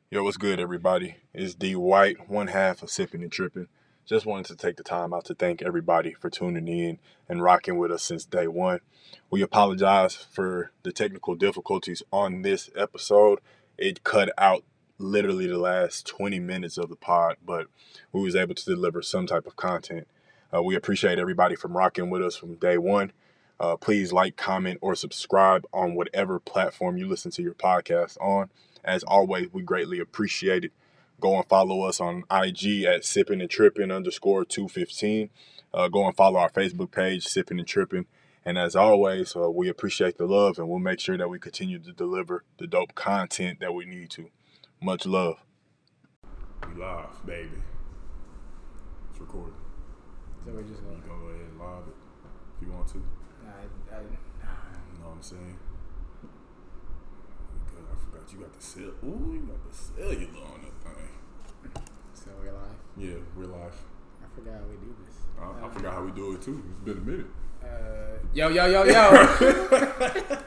Yo, what's good, everybody? It's D White, one half of Sipping and Tripping. Just wanted to take the time out to thank everybody for tuning in and rocking with us since day one. We apologize for the technical difficulties on this episode. It cut out literally the last 20 minutes of the pod, but we was able to deliver some type of content. We appreciate everybody from rocking with us from day one. Please like, comment, or subscribe on whatever platform you listen to your podcast on. As always, we greatly appreciate it. Go and follow us on IG at sipping and tripping _215. Go and follow our Facebook page, Sipping and Tripping. And as always, we appreciate the love, and we'll make sure that we continue to deliver the dope content that we need to. Much love. We live, baby. It's recorded. So we just You go ahead and live it if you want to. I You know what I'm saying? Because I forgot you got the cell. Ooh, you got the cellular on that thing. so we're live. Yeah, we're live. I forgot how we do this. I forgot how we do it too. It's been a minute. Yo.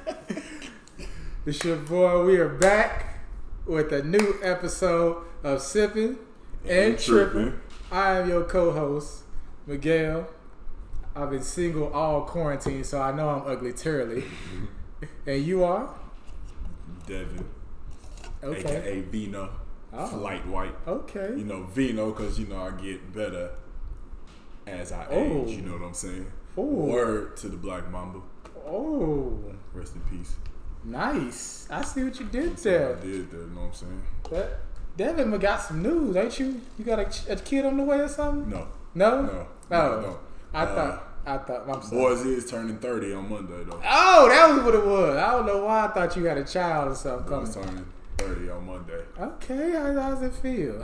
It's your boy. We are back with a new episode of Sipping and Tripping. I am your co-host, Miguel. I've been single all quarantine, so I know I'm ugly terribly. And you are? Devin, Okay. aka Vino, Oh. Flight White. Okay. You know Vino because I get better as I Oh. age. You know what I'm saying? Ooh. Word to the Black Mamba. Oh, Rest in peace. nice. I see what you did I there. did that. You know what I'm saying? But Devin got some news, ain't you? You got a kid on the way or something? No. No? No. Oh. No. I thought. I'm sorry. Boys is turning 30 on Monday though. Oh, that was what it was. I don't know why I thought you had a child or something Boys coming. turning 30 on Monday. Okay, how does it feel?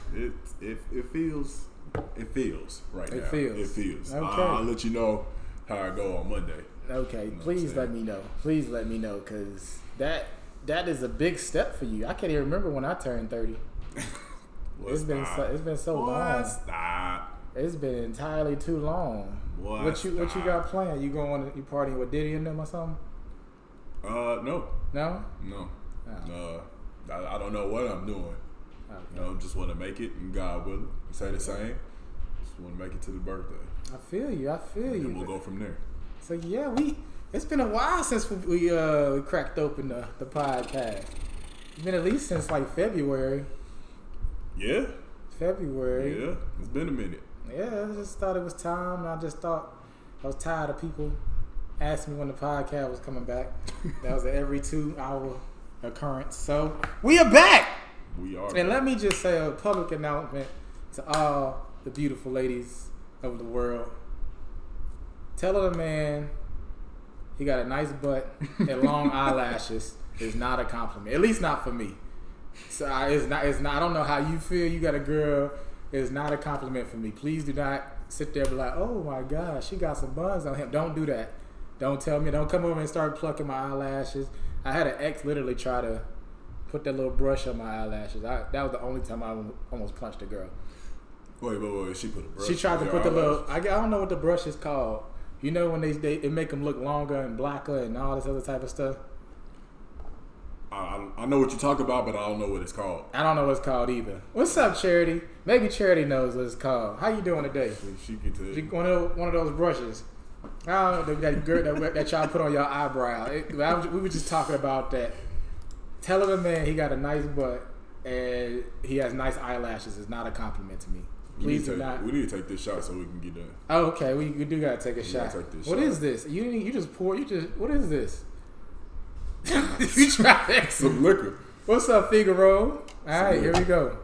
It feels right now. It feels. It feels. Okay. I'll let you know how I go on Monday. Okay, know what please I'm let saying? me know. Please let me know, because that is a big step for you. I can't even remember when I turned 30. It's been so long. Stop. It's been entirely too long. What you got planned? You partying with Diddy and them or something? No. No? No. Oh. I don't know what I'm doing. Okay. Just want to make it, and God willing, say the same. Just want to make it to the birthday. I feel you. And we'll go from there. So yeah, it's been a while since we cracked open the podcast. It's been at least since like February. Yeah. February. Yeah. It's been a minute. Yeah, I just thought it was time. And I just thought I was tired of people asking me when the podcast was coming back. That was an every 2-hour occurrence. So we are back. We are. And let me just say a public announcement to all the beautiful ladies of the world. Tell a man he got a nice butt and long eyelashes is not a compliment. At least not for me. So it's not. I don't know how you feel. You got a girl. It's not a compliment for me. Please do not sit there and be like, oh my gosh, she got some buns on him. Don't do that. Don't tell me. Don't come over and start plucking my eyelashes. I had an ex literally try to put that little brush on my eyelashes. That was the only time I almost punched a girl. Wait. She put a brush. She tried to on put the your little. eyelashes. I don't know what the brush is called. You know when they make them look longer and blacker and all this other type of stuff. I know what you talk about, but I don't know what it's called. I don't know what it's called either. What's up, Charity? Maybe Charity knows what it's called. How you doing today? She can tell you. One of those brushes. I don't know that y'all put on your eyebrow. We were just talking about that. Telling a man he got a nice butt and he has nice eyelashes is not a compliment to me. Please do not. We need to take this shot so we can get done. Oh, okay, we do gotta take a shot. gotta take this What shot. is this? You just pour. What is this? You try that. Some liquor. What's up, Figaro? All right, here we go.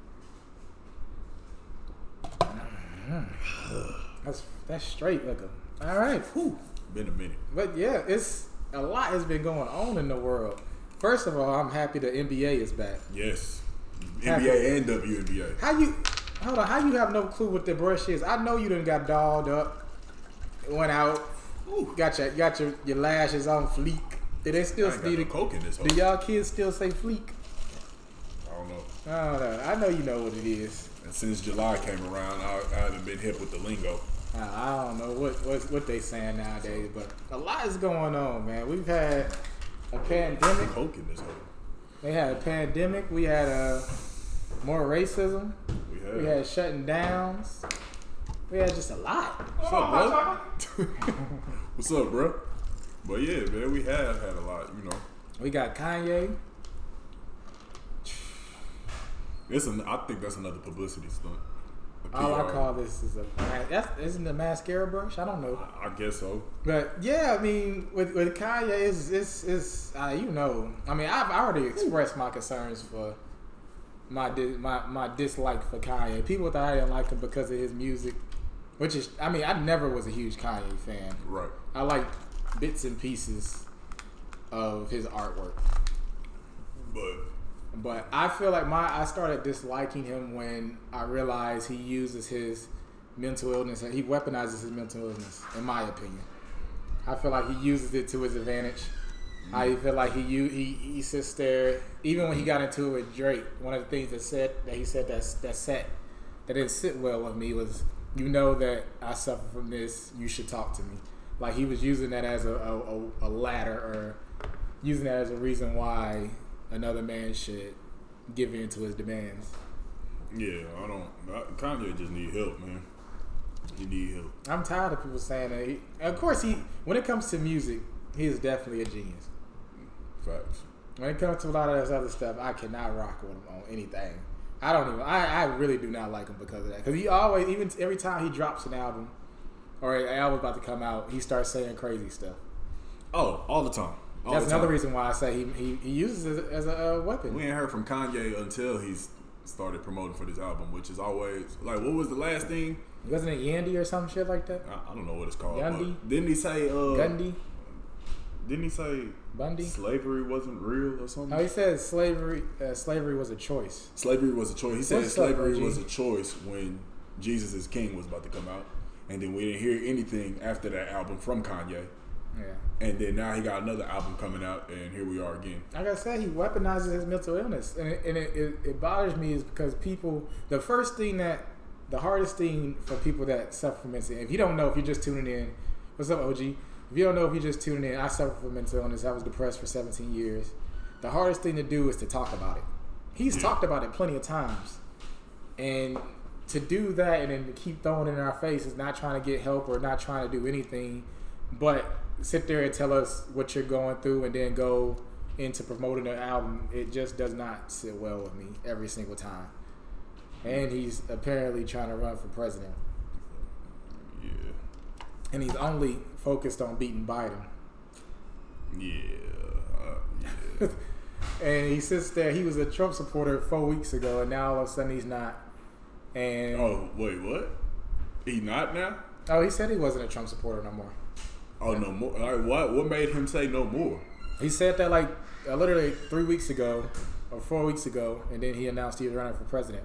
That's straight liquor. All right, whew. Been a minute. But yeah, it's a lot has been going on in the world. First of all, I'm happy the NBA is back. Yes. Happy. NBA and WNBA. How you have no clue what the brush is? I know you done got dolled up, went out, got your lashes on fleek. Do they still I ain't got no coke in this hole. Do y'all kids still say fleek? I don't know. I don't know. I know you know what it is. And since July came around, I haven't been hip with the lingo. I don't know what they saying nowadays, but a lot is going on, man. We've had a pandemic. Coke in this hole. They had a pandemic. We had more racism. We had shutting downs. We had just a lot. What's up, bro? What's up, bro? But yeah, man, we have had a lot, you know. We got Kanye. I think that's another publicity stunt. All I call this is isn't the mascara brush? I don't know. I guess so. But yeah, I mean, with Kanye, it's you know, I mean, I've already expressed my concerns for my dislike for Kanye. People thought I didn't like him because of his music, which is, I mean, I never was a huge Kanye fan. Right. I like bits and pieces of his artwork. But I feel like I started disliking him when I realized he uses his mental illness. He weaponizes his mental illness, in my opinion. I feel like he uses it to his advantage. I feel like he sits there, even when he got into it with Drake. One of the things that he said that didn't sit well with me was, you know that I suffer from this. You should talk to me. Like, he was using that as a ladder, or using that as a reason why another man should give in to his demands. Yeah, Kanye just need help, man. He need help. I'm tired of people saying that. Of course, when it comes to music, he is definitely a genius. Facts. When it comes to a lot of this other stuff, I cannot rock with him on anything. I really do not like him because of that. Because he always, even every time he drops an album, or an album about to come out, he starts saying crazy stuff. Oh, all the time. That's another reason why I say he uses it as a weapon. We ain't heard from Kanye until he's started promoting for this album, which is always like, what was the last thing? Wasn't it Yandy or some shit like that? I don't know what it's called. Yandy? Didn't he say Gundy? Didn't he say Bundy? Slavery wasn't real or something? Oh, he said slavery was a choice. Slavery was a choice. He said What's slavery up, was a choice when Jesus is King was about to come out, and then we didn't hear anything after that album from Kanye. Yeah. And then now he got another album coming out, and here we are again. Like I said, he weaponizes his mental illness, and it bothers me is because people. The hardest thing for people that suffer from mental illness. If you don't know, if you're just tuning in, what's up, OG? If you don't know, if you're just tuning in, I suffer from mental illness. I was depressed for 17 years. The hardest thing to do is to talk about it. He's talked about it plenty of times, and to do that and then to keep throwing it in our face is not trying to get help or not trying to do anything, but sit there and tell us what you're going through and then go into promoting an album. It just does not sit well with me every single time. And he's apparently trying to run for president. Yeah. And he's only focused on beating Biden. Yeah. And he sits there. He was a Trump supporter 4 weeks ago, and now all of a sudden he's not. And oh, wait, what? He not now? Oh, he said he wasn't a Trump supporter no more. Oh, no more. All right, what made him say no more? He said that like literally 3 weeks ago or 4 weeks ago, and then he announced he was running for president.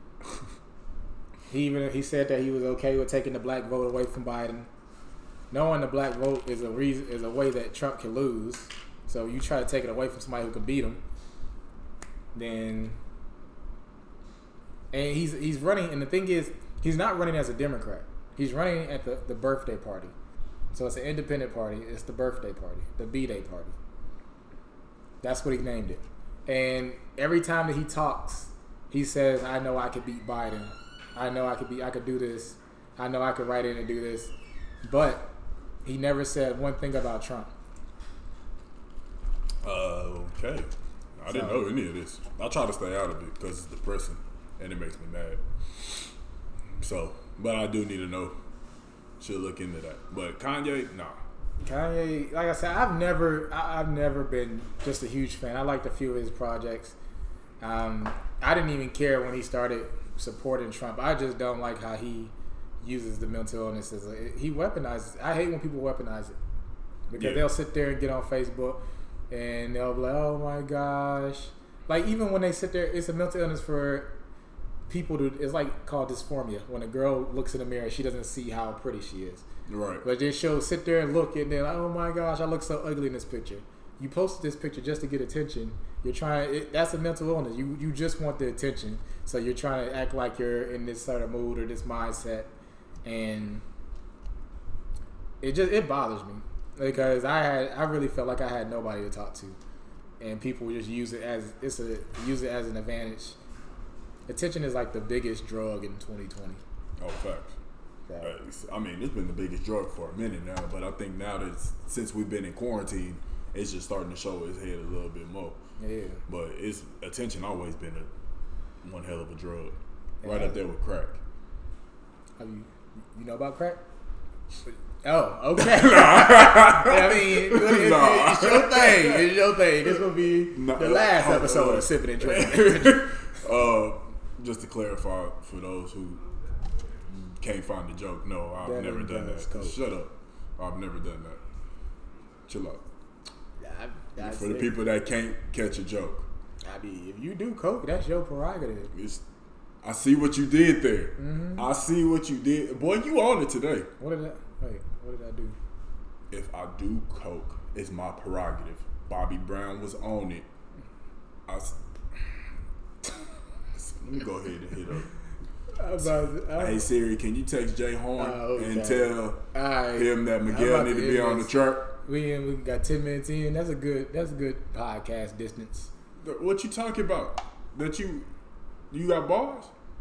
He said that he was okay with taking the black vote away from Biden, knowing the black vote is a way that Trump can lose. So you try to take it away from somebody who can beat him, then. And he's running, and the thing is, he's not running as a Democrat. He's running at the birthday party. So it's an independent party. It's the birthday party, the B-Day party. That's what he named it. And every time that he talks, he says, I know I could beat Biden. I know I could do this. I know I could write in and do this. But he never said one thing about Trump. Okay. I didn't know any of this. I try to stay out of it because it's depressing and it makes me mad. So, but I do need to know. Should look into that. But Kanye, nah. Kanye, like I said, I've never been just a huge fan. I liked a few of his projects. I didn't even care when he started supporting Trump. I just don't like how he uses the mental illness he weaponizes it. I hate when people weaponize it because they'll sit there and get on Facebook and they'll be like, oh my gosh. Like, even when they sit there, it's a mental illness for people it's like called dysphoria. When a girl looks in the mirror, she doesn't see how pretty she is. Right. But then she'll sit there and look and then, like, oh my gosh, I look so ugly in this picture. You posted this picture just to get attention. You're trying. That's a mental illness. You just want the attention, so you're trying to act like you're in this sort of mood or this mindset, and it bothers me because I really felt like I had nobody to talk to. and people just use it as an advantage. Attention is like the biggest drug in 2020. Oh, facts. I mean, it's been the biggest drug for a minute now, but I think now that since we've been in quarantine, it's just starting to show its head a little bit more. Yeah. But attention always been one hell of a drug, right up there with crack. You know about crack? Oh, okay. I mean, it's your thing. It's your thing. This will be the last episode of Sipping and Drinking. Just to clarify for those who can't find the joke, no, I've never done that. Shut up. I've never done that. Chill out. For the people that can't catch a joke. I mean, if you do coke, that's your prerogative. I see what you did there. Mm-hmm. I see what you did. Boy, you on it today. What did I do? If I do coke, it's my prerogative. Bobby Brown was on it. Let me go ahead and hit up. Hey Siri, can you text Jay Horn and tell him that Miguel need to be on the track? We got 10 minutes in. That's a good podcast distance. What you talking about? That you got bars?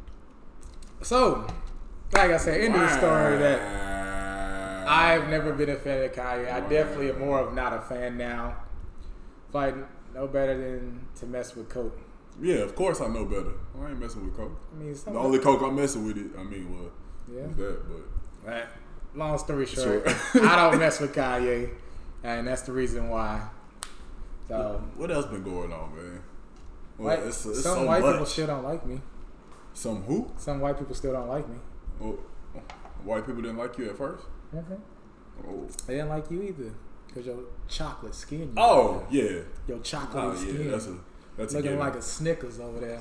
So, like I said, into the story that I've never been a fan of Kanye. I definitely am more of not a fan now. Like no better than to mess with coke. Yeah, of course I know better. I ain't messing with coke. I mean, the only coke I'm messing with is that. But right. Long story short, I don't mess with Kanye, and that's the reason why. So what else been going on, man? Well, it's some white people still don't like me. Some who? Some white people still don't like me. Well, white people didn't like you at first? Mm-hmm. Oh. They didn't like you either because your chocolate skin. Yeah. Your chocolate skin. That's looking like a Snickers over there.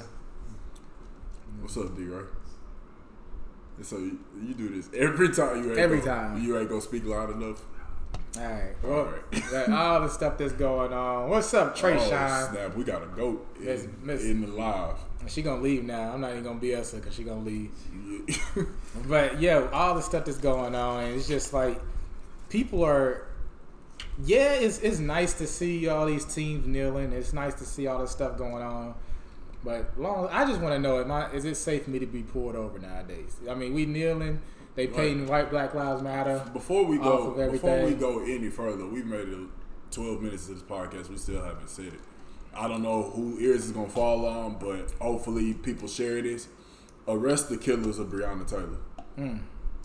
What's up, D-Ray? So you do this every time you ain't gonna speak loud enough. All right. Well, all the stuff that's going on. What's up, Trey Shine? Snap, we got a goat in the live. She gonna leave now. I'm not even gonna BS her because she gonna leave. But yeah, all the stuff that's going on, and it's just like people are. Yeah, it's nice to see all these teams kneeling. It's nice to see all this stuff going on. But I just want to know, is it safe for me to be pulled over nowadays? I mean, we kneeling. They painting white Black Lives Matter. Before we go any further, we made it 12 minutes of this podcast. We still haven't said it. I don't know who ears is gonna fall on, but hopefully people share this. Arrest the killers of Breonna Taylor.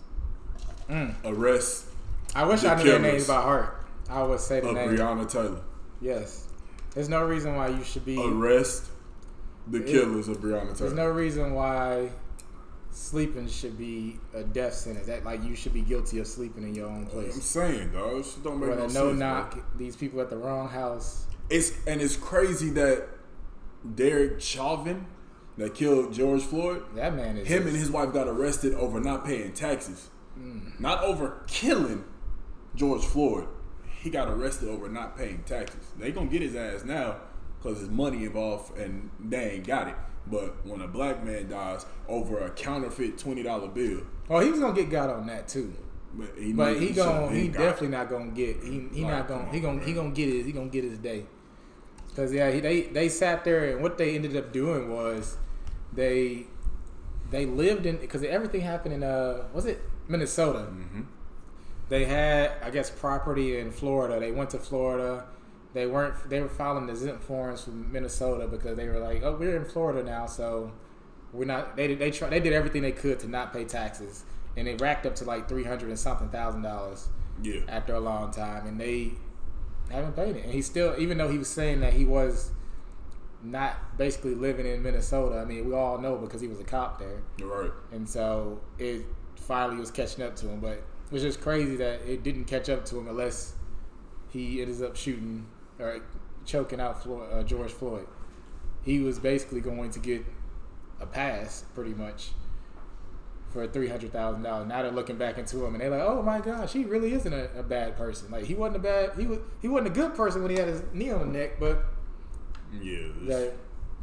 Arrest. I wish I knew their names by heart. I would say the name. Breonna Taylor. Yes. There's no reason why you should be arrest the killers of Breonna Taylor. There's no reason why sleeping should be a death sentence. That like you should be guilty of sleeping in your own place. I'm saying, dog, it don't make no sense. No knock, bro. These people at the wrong house. It's crazy that Derek Chauvin that killed George Floyd. That man is and his wife got arrested over not paying taxes, not over killing George Floyd. He got arrested over not paying taxes. They gonna get his ass now because there's money involved and they ain't got it. But when a black man dies over a counterfeit $20 bill, he was gonna get got on that too. But he definitely not gonna get. He gonna get his day. Because they sat there and what they ended up doing was they lived in because everything happened in was it Minnesota? Mm-hmm. They had, I guess, property in Florida. They went to Florida. They were filing the exempt forms from Minnesota because they were like, oh, we're in Florida now, so we're not. They did everything they could to not pay taxes, and it racked up to like $300 and something thousand. Yeah. After a long time, and they haven't paid it. And he still, even though he was saying that he was not basically living in Minnesota. I mean, we all know because he was a cop there. You're right. And so it finally was catching up to him, but. It was just crazy that it didn't catch up to him unless he ends up shooting or choking out George Floyd. He was basically going to get a pass, pretty much, for $300,000. Now they're looking back into him and they're like, "Oh my gosh, he really isn't a bad person. Like he wasn't he wasn't a good person when he had his knee on the neck." But I don't get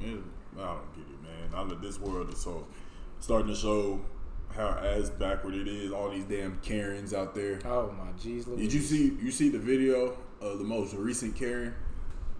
it, man. This world is so starting to show how ass backward it is. All these damn Karens out there. Oh my jeez. Did you see the video of the most recent Karen?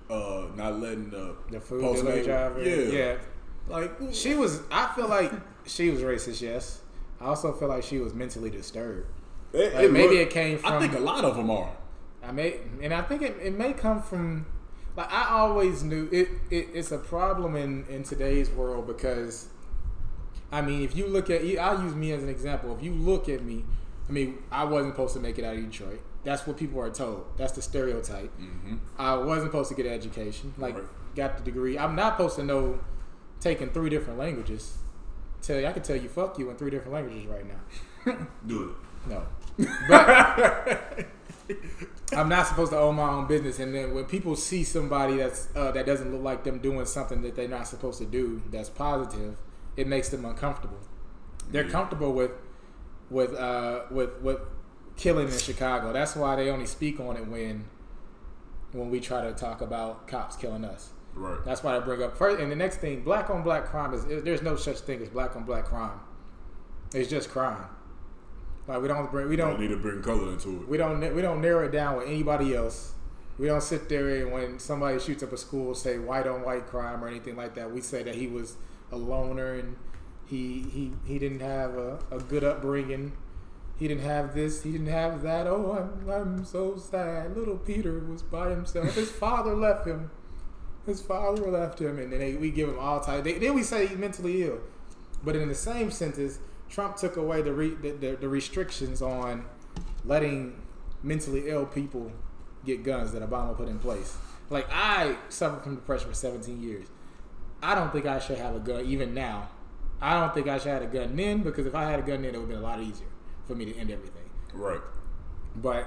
not letting The food Postmate- delivery driver. Yeah. Like She was. I feel like she was racist. Yes. I also feel like she was mentally disturbed. Like maybe it came from. I think a lot of them are. I think it may come from. Like I always knew it's a problem in today's world because, I mean, if you look at, I'll use me as an example. If you look at me, I mean, I wasn't supposed to make it out of Detroit. That's what people are told. That's the stereotype. Mm-hmm. I wasn't supposed to get an education. Like, Right. got the degree. I'm not supposed to know taking 3 different languages. I can tell you fuck you in 3 different languages right now. Do No. But I'm not supposed to own my own business. And then when people see somebody that's that doesn't look like them doing something that they're not supposed to do that's positive, it makes them uncomfortable. They're Yeah. comfortable with killing in Chicago. That's why they only speak on it when we try to talk about cops killing us. it. Right. That's why I bring up first. And the next thing, black on black crime there's no such thing as black on black crime. It's just crime. Like we don't need to bring color into it. we don't narrow it down with anybody else. We don't sit there and when somebody shoots up a school say white on white crime or anything like that. We say that he was a loner and he didn't have a good upbringing. He didn't have this. He didn't have that. Oh, I'm so sad. Little Peter was by himself. His father left him. And then we give him all types. Then we say he's mentally ill. But in the same sentence, Trump took away the restrictions on letting mentally ill people get guns that Obama put in place. Like, I suffered from depression for 17 years. I don't think I should have a gun even now. I don't think I should have a gun then, because if I had a gun then, it would have been a lot easier for me to end everything. Right. But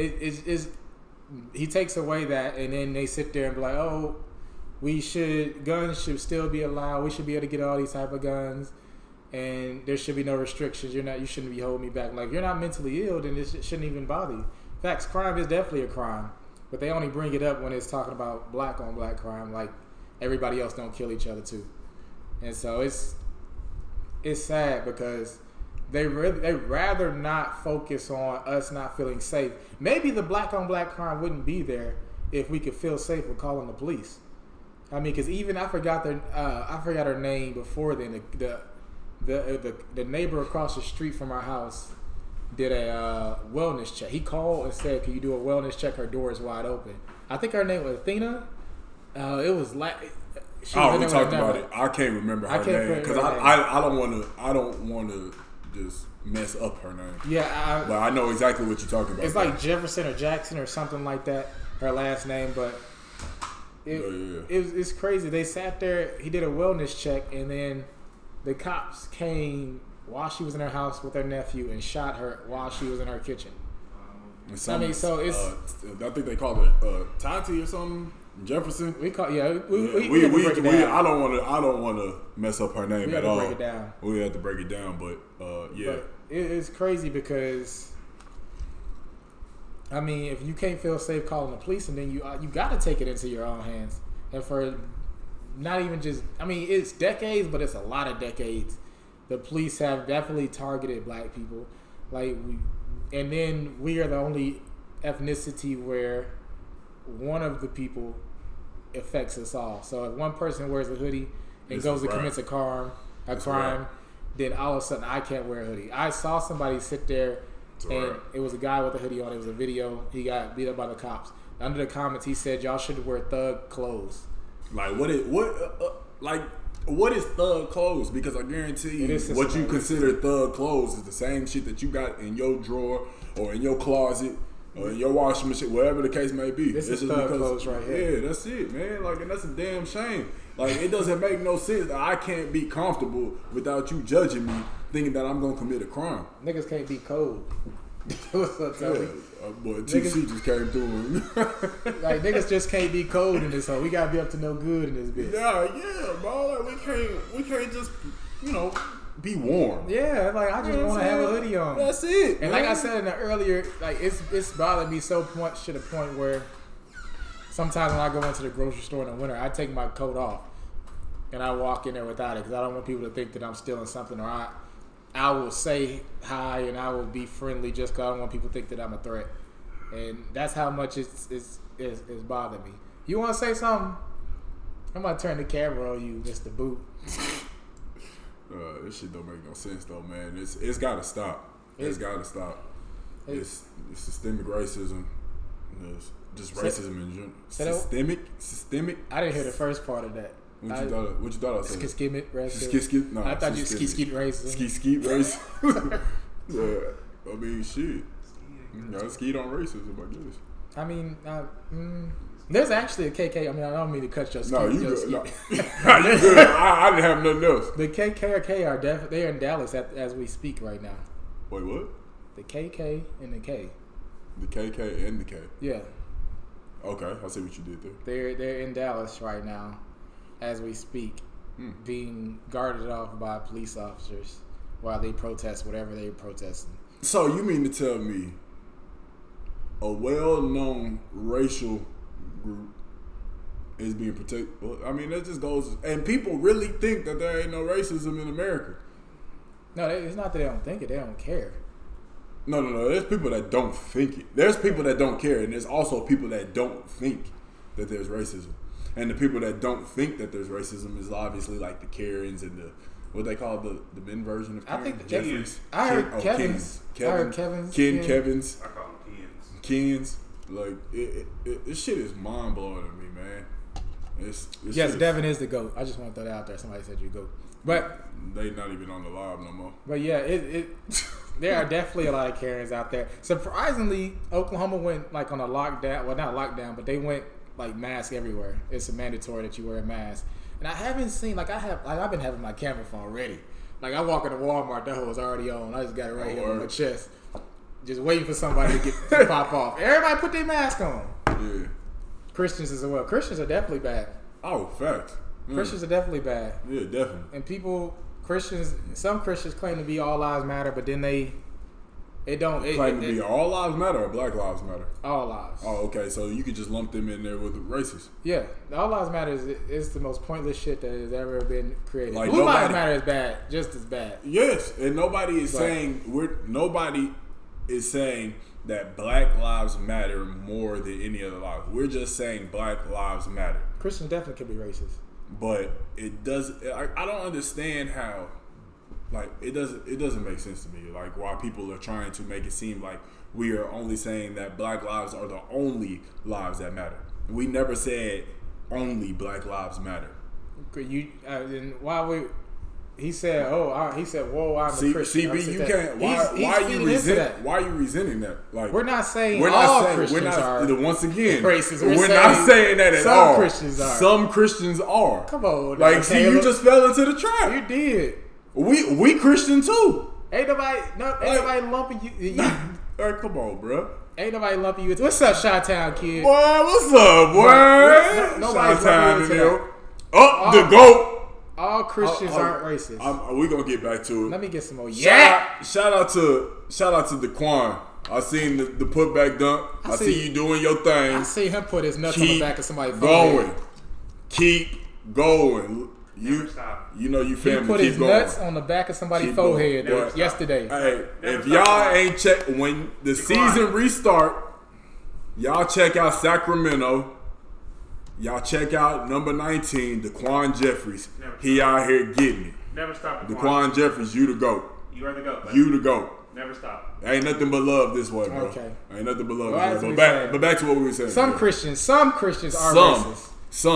he takes away that, and then they sit there and be like, oh, guns should still be allowed. We should be able to get all these type of guns, and there should be no restrictions. You shouldn't be holding me back. Like, if you're not mentally ill, then this shouldn't even bother you. Facts, crime is definitely a crime, but they only bring it up when it's talking about black on black crime. Like, everybody else don't kill each other too, and so it's sad because they rather not focus on us not feeling safe. Maybe the black on black crime wouldn't be there if we could feel safe with calling the police. I mean, because even I forgot her name before then. The neighbor across the street from our house did a wellness check. He called and said, "Can you do a wellness check? Her door is wide open." I think her name was Athena. It was like. We talked about it. I can't remember her name because I don't want to just mess up her name. Yeah, but I know exactly what you're talking about. It's like Jefferson or Jackson or something like that. Her last name, but it's crazy. They sat there. He did a wellness check, and then the cops came while she was in her house with her nephew and shot her while she was in her kitchen. I mean, so it's. I think they called it Tati or something. Jefferson. We call we I don't want to mess up her name at all. Break it down. We have to break it down, but yeah. But it's crazy because I mean, if you can't feel safe calling the police, and then you got to take it into your own hands, and for not even just, I mean, it's decades, but it's a lot of decades. The police have definitely targeted black people, and then we are the only ethnicity where one of the people affects us all. So if one person wears a hoodie and goes and commits a crime, then all of a sudden I can't wear a hoodie. I saw somebody sit there and it was a guy with a hoodie on. It was a video. He got beat up by the cops. Under the comments, he said, "Y'all should wear thug clothes." Like what is thug clothes? Because I guarantee you, what you consider thug clothes is the same shit that you got in your drawer or in your closet. Or in your washing machine, whatever the case may be. This is thug clothes right here. Yeah, that's it, man. Like, and that's a damn shame. Like, it doesn't make no sense that I can't be comfortable without you judging me, thinking that I'm gonna commit a crime. Niggas can't be cold. What's up, Toby? Boy, TC just came through. Like, niggas just can't be cold in this hole. We gotta be up to no good in this bitch. Yeah, bro. Like, we can't just, be warm. Yeah, like I just want to have a hoodie on. That's it. And like I said in the earlier, like it's bothered me to the point where sometimes when I go into the grocery store in the winter, I take my coat off and I walk in there without it because I don't want people to think that I'm stealing something, or I will say hi and I will be friendly just because I don't want people to think that I'm a threat. And that's how much it's bothered me. You want to say something? I'm gonna turn the camera on you, Mr. Boot. This shit don't make no sense though, man. It's gotta stop. It's gotta stop. It's systemic racism. It's just racism in general. Systemic. I didn't hear the first part of that. What you thought I said? Skit racism. No, I thought you skeet racism. Skeet racism. Yeah, I mean, shit. Skeet on racism, I guess. I mean, there's actually a KK. I mean, I don't mean to cut your skeet. No, you good. No. You good. I didn't have nothing else. The KKK are they're in Dallas as we speak right now. Wait, what? The KK and the K. The KK and the K. Yeah. Okay, I see what you did there. They're in Dallas right now, as we speak, being guarded off by police officers while they protest whatever they're protesting. So you mean to tell me a well-known racial group is being protected? Well, I mean, that just goes, and people really think that there ain't no racism in America. No, it's not that they don't think it; they don't care. No. There's people that don't think it. There's people that don't care, and there's also people that don't think that there's racism. And the people that don't think that there's racism is obviously like the Karens and the what they call the men version of Karen. I think Jeffries. I heard Kevin's. I heard Kevin's. Kevin's. I call them Kens. Like this shit is mind blowing to me, man. Yes, Devin is the GOAT. I just want to throw that out there. Somebody said you GOAT, but they not even on the live no more. But yeah, there are definitely a lot of Karens out there. Surprisingly, Oklahoma went like on a lockdown. Well, not lockdown, but they went like mask everywhere. It's mandatory that you wear a mask. And I haven't seen I've been having my camera phone ready. Like I walk into Walmart, that was already on. I just got it right here on my chest, just waiting for somebody to pop off. Everybody put their mask on. Yeah. Christians as well. Christians are definitely bad. Oh, facts. Christians are definitely bad. Yeah, definitely. And some Christians claim to be all lives matter, but then claim to be all lives matter or Black Lives Matter? All lives. Oh, okay. So you could just lump them in there with the racists. Yeah, all lives matter is the most pointless shit that has ever been created. Like Blue lives matter is bad, just as bad. Yes, and nobody is saying that Black Lives Matter more than any other lives. We're just saying Black Lives Matter. Christians definitely can be racist, but it does. I don't understand how. Like it doesn't make sense to me. Like why people are trying to make it seem like we are only saying that Black lives are the only lives that matter. We never said only Black lives matter. He said, "Whoa, I'm a Christian." CB, you can't. Why are you resenting that? Like we're not saying Christians are. Once again, racist. We're not saying that at all. Some Christians are. Some Christians are. Come on, like see, you just fell into the trap. You did. We Christian too. Ain't nobody lumping you. Hey, come on, bro. Ain't nobody lumping you. What's up, Chi-Town kid? Boy, what's up, boy? Nobody's lumping you. The GOAT. All Christians aren't racist. We gonna get back to it. Let me get some more. Shout out to Daquan. I seen the putback dunk. I see you doing your thing. I see him put his nuts on the back of somebody's phone. Keep going. You know you family. He put his nuts on the back of somebody's forehead yesterday. Hey, if y'all ain't check when the season restart, y'all check out Sacramento. Y'all check out number 19, Daquan Jeffries. He out here getting it. Never stop. Daquan Jeffries, you the GOAT. You are the GOAT. You the GOAT. Never stop. Ain't nothing but love this way, bro. Okay. Ain't nothing but love this way. But back to what we were saying. Some Christians are racist.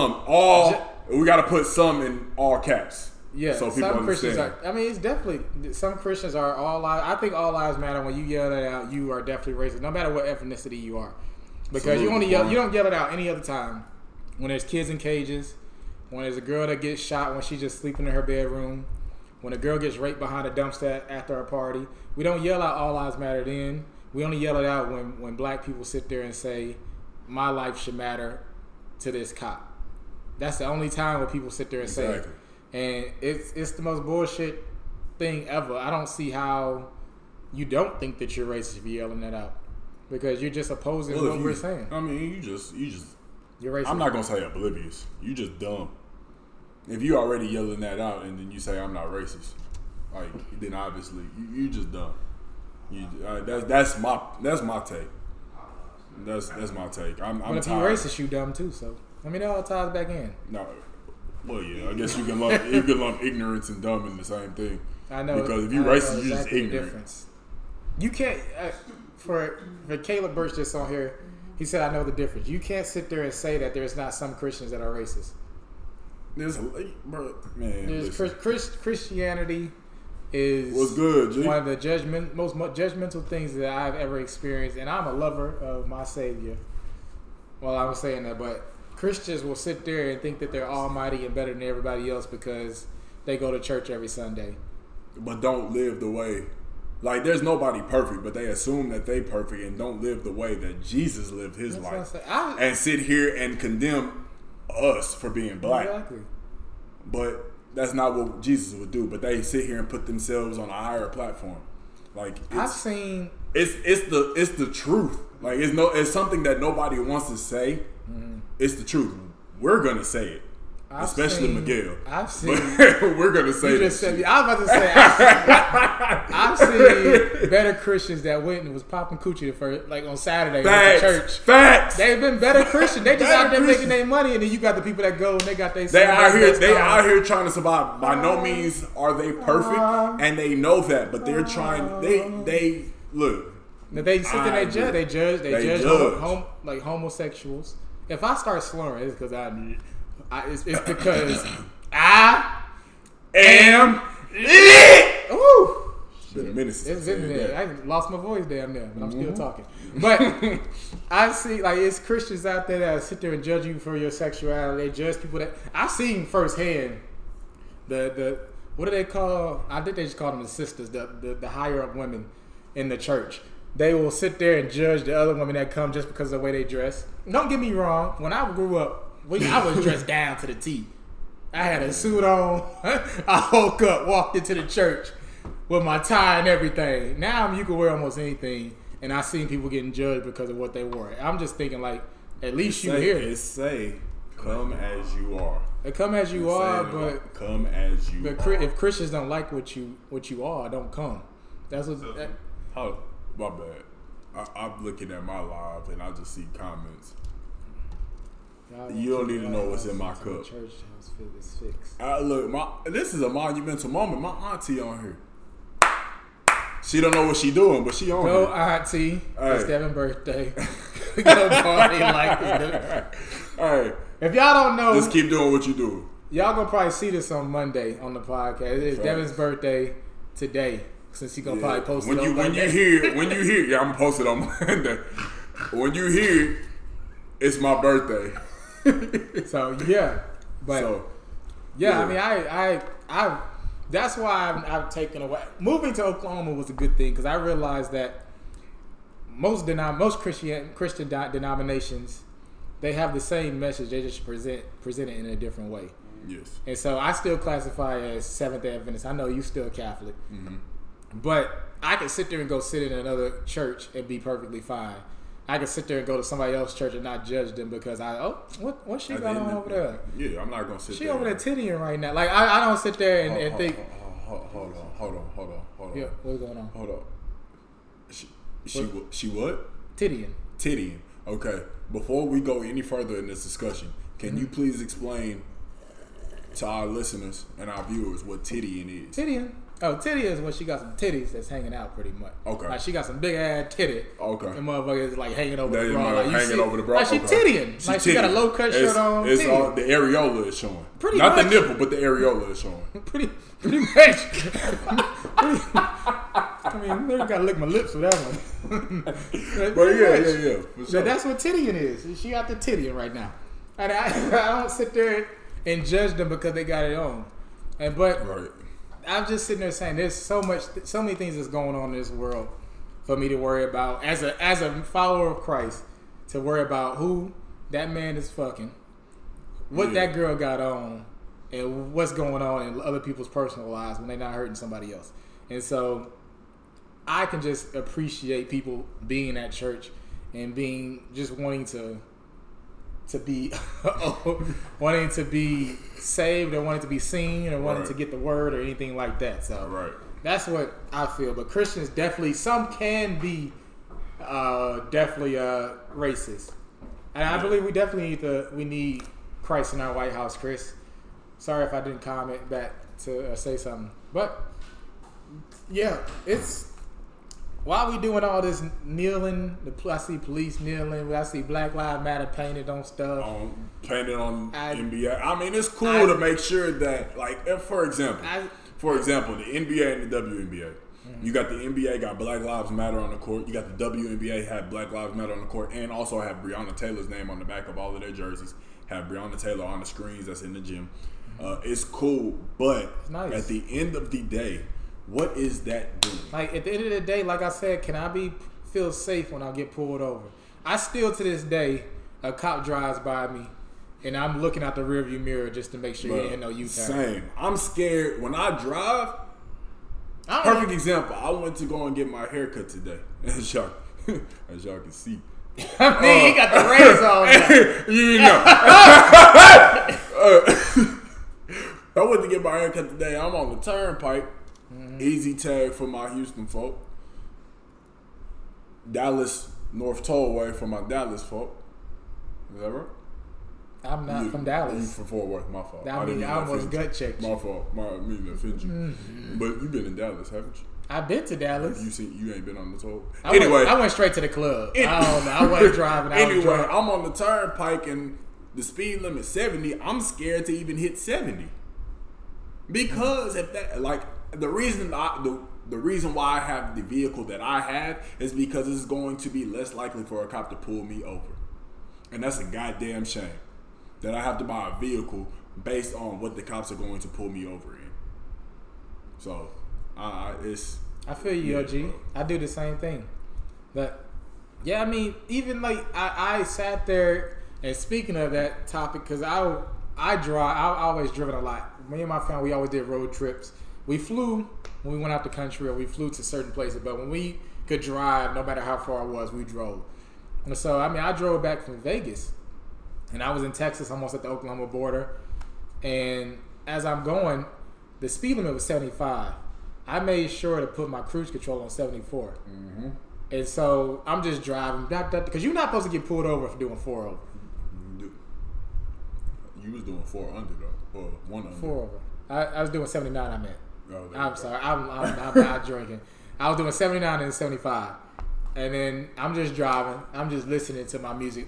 We got to put some in all caps. Yeah, so people some Christians understand. are. I mean, it's definitely some Christians are all lives. I think all lives matter. When you yell that out, you are definitely racist, no matter what ethnicity you are, because you don't yell it out any other time. When there's kids in cages, when there's a girl that gets shot when she's just sleeping in her bedroom, when a girl gets raped behind a dumpster after a party, we don't yell out all lives matter then. We only yell it out when black people sit there and say, my life should matter to this cop. That's the only time where people sit there and say it. And it's the most bullshit thing ever. I don't see how you don't think that you're racist if you're yelling that out. Because you're just opposing what we're saying. I mean, you just you're racist. I'm not gonna say oblivious. You just dumb. If you already yelling that out and then you say I'm not racist, like then obviously you just dumb. That's my take. That's my take. But if you're racist, you dumb too. So I mean, it all ties back in. No. Well, yeah, I guess you can lump ignorance and dumb in the same thing. I know. Because if you racist, you're just exactly the ignorant. difference. You can't, for Caleb Birch just on here, he said, I know the difference. You can't sit there and say that there's not some Christians that are racist. Christianity is what's good, G? one of the most judgmental things that I've ever experienced, and I'm a lover of my Savior. Well, I was saying that, but Christians will sit there and think that they're almighty and better than everybody else because they go to church every Sunday. But don't live the way. Like, there's nobody perfect, but they assume that they perfect and don't live the way that Jesus lived his life. And sit here and condemn us for being black. Exactly. But that's not what Jesus would do. But they sit here and put themselves on a higher platform. Like, I've seen it's the truth. Like, it's something that nobody wants to say. Mm-hmm. It's the truth. We're gonna say it. Especially Miguel. I've seen. We're gonna say this. I was about to say. I've seen better Christians that went and was popping coochie like on Saturday at the church. Facts. They've been better Christians. They just out there making their money, and then you got the people that go and they got their. They out here trying to survive. By no means are they perfect, and they know that, but they're trying. They look. They sit there. They judge like homosexuals. If I start slurring, it's because it's because I am lit. Ooh, it's been a minute since it's been a minute. I lost my voice damn near, but I'm still talking. But I see, like, it's Christians out there that sit there and judge you for your sexuality. They judge people that I've seen firsthand. The what do they call? I think they just call them the sisters, the higher up women in the church. They will sit there and judge the other women that come just because of the way they dress. Don't get me wrong. When I grew up, I was dressed down to the T. I had a suit on. I woke up, walked into the church with my tie and everything. Now you can wear almost anything, and I've seen people getting judged because of what they wore. I'm just thinking, like, at least you here. It say, come as you are. Come as you are, but come as you are. If Christians don't like what you are, don't come. That's what. My bad. I'm looking at my live and I just see comments. You don't even know what's in my cup. Church house is fixed. Look, this is a monumental moment. My auntie on here. She don't know what she doing, but she on here. Go auntie. Hey. It's Devin's birthday. We gonna party like this. Hey, if y'all don't know, just keep doing what you do. Y'all gonna probably see this on Monday on the podcast. It's Devin's birthday today. Since he gonna probably post it on Monday. When you hear, I'm gonna post it on Monday. When you hear, it's my birthday. So yeah, but I mean, I that's why I've taken away. Moving to Oklahoma was a good thing because I realized that most Christian denominations, they have the same message. They just present it in a different way. Yes. And so I still classify as Seventh-day Adventist. I know you still Catholic. Mm-hmm. But I could sit there and go sit in another church and be perfectly fine. I could sit there and go to somebody else's church and not judge them because what's she got on over there? Yeah, I'm not gonna sit there. She over there tittying right now. Like I don't sit there and think. Hold on. Yeah, what's going on? Hold on. She what? Tittying. Okay. Before we go any further in this discussion, can you please explain to our listeners and our viewers what tittying is? Tittying. Oh, titty is when she got some titties that's hanging out pretty much. Okay. Like she got some big ass titty. Okay. And motherfucker is like hanging over the bra. Like over the bra. Like she tittying. Like she got a low cut shirt on. It's all, the areola is showing. Not the nipple, but the areola is showing. Pretty much. I mean, maybe gotta lick my lips with that one. But yeah. For sure. That's what tittying is. She got the tittying right now. And I don't sit there and judge them because they got it on. But I'm just sitting there saying there's so many things that's going on in this world for me to worry about as a follower of Christ, to worry about who that man is fucking, what that girl got on, and what's going on in other people's personal lives when they're not hurting somebody else. And so I can just appreciate people being at church and being just wanting to be saved or wanting to be seen or wanting to get the word or anything like that. So that's what I feel. But Christians definitely, some can be definitely racist. And I believe we definitely need Christ in our White House, Chris. Sorry if I didn't comment back to say something. But, yeah, it's... While we doing all this kneeling, I see police kneeling. I see Black Lives Matter painted on stuff. Painted on NBA. I mean, it's cool to make sure that, like, if, for example, the NBA and the WNBA. You got the NBA got Black Lives Matter on the court. You got the WNBA had Black Lives Matter on the court, and also have Breonna Taylor's name on the back of all of their jerseys. Have Breonna Taylor on the screens that's in the gym. It's cool, but at the end of the day, what is that doing? Like, at the end of the day, like I said, can I feel safe when I get pulled over? I still, to this day, a cop drives by me, and I'm looking out the rearview mirror just to make sure he ain't no U-turn. Same. I'm scared when I drive. Perfect example. I went to go and get my hair cut today, as y'all can see. I mean, he got the rays on. You know. I went to get my hair cut today. I'm on the turnpike. Easy tag for my Houston folk. Dallas North Tollway for my Dallas folk. Is that right? I'm not from Dallas. You from Fort Worth, my fault. I mean, I almost gut checked you. My fault. I mean to offend you. But you've been in Dallas, haven't you? I've been to Dallas. You ain't been on the toll. I went straight to the club. I don't know. I wasn't driving. Anyway, I'm on the turnpike and the speed limit 70. I'm scared to even hit 70 because if that, like, the reason why I have the vehicle that I have is because it's going to be less likely for a cop to pull me over, and that's a goddamn shame that I have to buy a vehicle based on what the cops are going to pull me over in. So, I feel you, OG. I do the same thing, but yeah, I mean, even like I sat there, and speaking of that topic, because I drive, I've always driven a lot. Me and my family, we always did road trips. We flew when we went out the country, or we flew to certain places, but when we could drive, no matter how far it was, we drove. And so, I mean, I drove back from Vegas, and I was in Texas, almost at the Oklahoma border, and as I'm going, the speed limit was 75. I made sure to put my cruise control on 74. Mm-hmm. And so, I'm just driving, because you're not supposed to get pulled over for doing 4 over. You was doing 4 under, though, or 1 under. 4 over. I was doing 79, I meant. Oh, I'm sorry. I'm not drinking. I was doing 79 and 75. And then I'm just driving. I'm just listening to my music.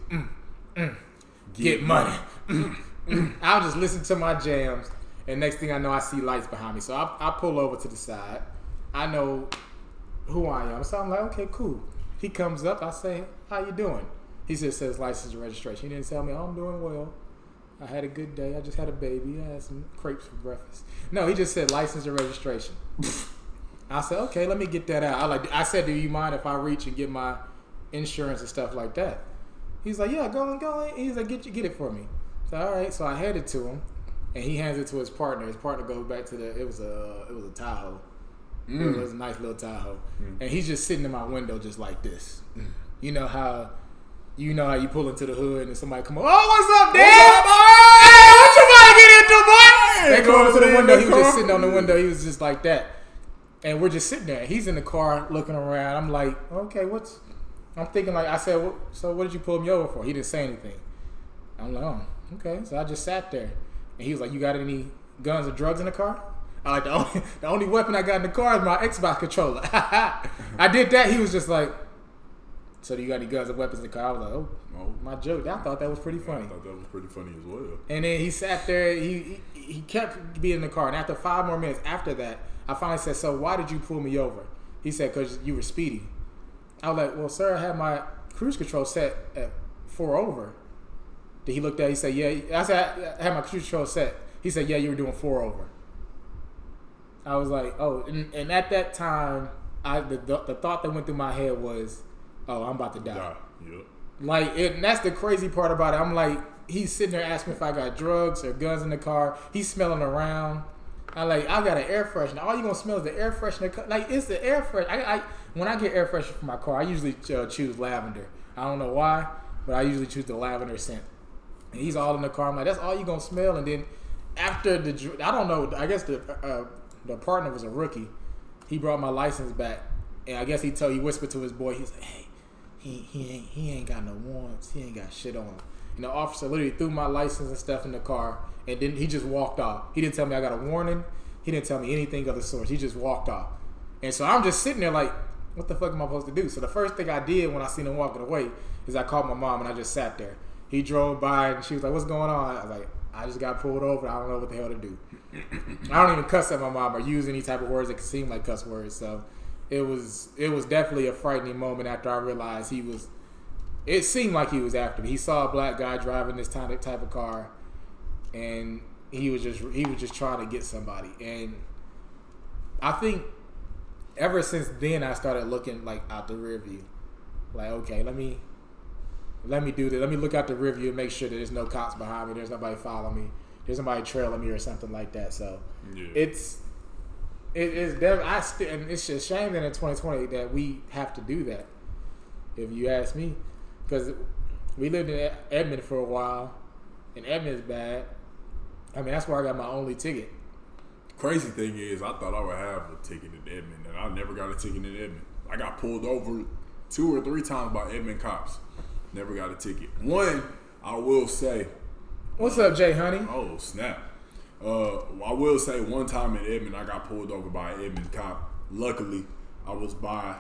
Get money. I'll just listen to my jams. And next thing I know, I see lights behind me. So I pull over to the side. I know who I am. So I'm like, okay, cool. He comes up. I say, how you doing? He just says license and registration. He didn't tell me, oh, I'm doing well. I had a good day. I just had a baby. I had some crepes for breakfast. No, he just said license and registration. I said, okay, let me get that out. I said, do you mind if I reach and get my insurance and stuff like that? He's like, yeah, go in. He's like, get it for me. So all right. So I hand it to him, and he hands it to his partner. His partner goes back to it was a Tahoe. It was a nice little Tahoe, and he's just sitting in my window just like this. You know how you pull into the hood and somebody come up, oh, what's up, Dad? Hey, what you about to get into, boy? They go over to the window. He was just sitting on the window. He was just like that. And we're just sitting there. He's in the car looking around. I'm like, okay, I'm thinking like, I said, well, so what did you pull me over for? He didn't say anything. I'm like, oh, okay. So I just sat there. And he was like, you got any guns or drugs in the car? I like, the only weapon I got in the car is my Xbox controller. I did that. He was just like, so do you got any guns or weapons in the car? I was like, oh, my joke. I thought that was pretty funny. I thought that was pretty funny as well. And then he sat there. He kept being in the car. And after 5 more minutes after that, I finally said, so why did you pull me over? He said, because you were speeding. I was like, well, sir, I had my cruise control set at 4 over. Then he looked at it. He said, yeah. I said, I had my cruise control set. He said, yeah, you were doing 4 over. I was like, oh. And at that time, the thought that went through my head was, oh, I'm about to die. Yep. Like, and that's the crazy part about it. I'm like, he's sitting there asking me if I got drugs or guns in the car. He's smelling around. I got an air freshener. All you gonna smell is the air freshener. Like, it's the air freshener. When I get air freshener for my car, I usually choose lavender. I don't know why, but I usually choose the lavender scent. And he's all in the car. I'm like, that's all you gonna smell. And then after I don't know. I guess the partner was a rookie. He brought my license back, and I guess he whispered to his boy. He's like, hey, he ain't got no warrants. He ain't got shit on him. And the officer literally threw my license and stuff in the car, and then he just walked off. He didn't tell me I got a warning. He didn't tell me anything of the sort. He just walked off. And so I'm just sitting there like, what the fuck am I supposed to do? So the first thing I did when I seen him walking away is I called my mom, and I just sat there. He drove by, and she was like, what's going on? I was like, I just got pulled over. I don't know what the hell to do. I don't even cuss at my mom or use any type of words that could seem like cuss words. So it was definitely a frightening moment after I realized it seemed like he was after me. He saw a black guy driving this type of car, and he was just trying to get somebody. And I think ever since then I started looking like out the rear view. Like, okay, let me do this. Let me look out the rear view and make sure that there's no cops behind me. There's nobody following me. There's somebody trailing me or something like that. So it's and it's just a shame that in 2020 that we have to do that. If you ask me, because we lived in Edmond for a while, and Edmond is bad. I mean, that's where I got my only ticket. Crazy thing is, I thought I would have a ticket in Edmond, and I never got a ticket in Edmond. I got pulled over 2 or 3 times by Edmond cops. Never got a ticket. One, I will say. What's up, Jay Honey? Oh, snap. I will say one time in Edmond, I got pulled over by an Edmond cop. Luckily, I was by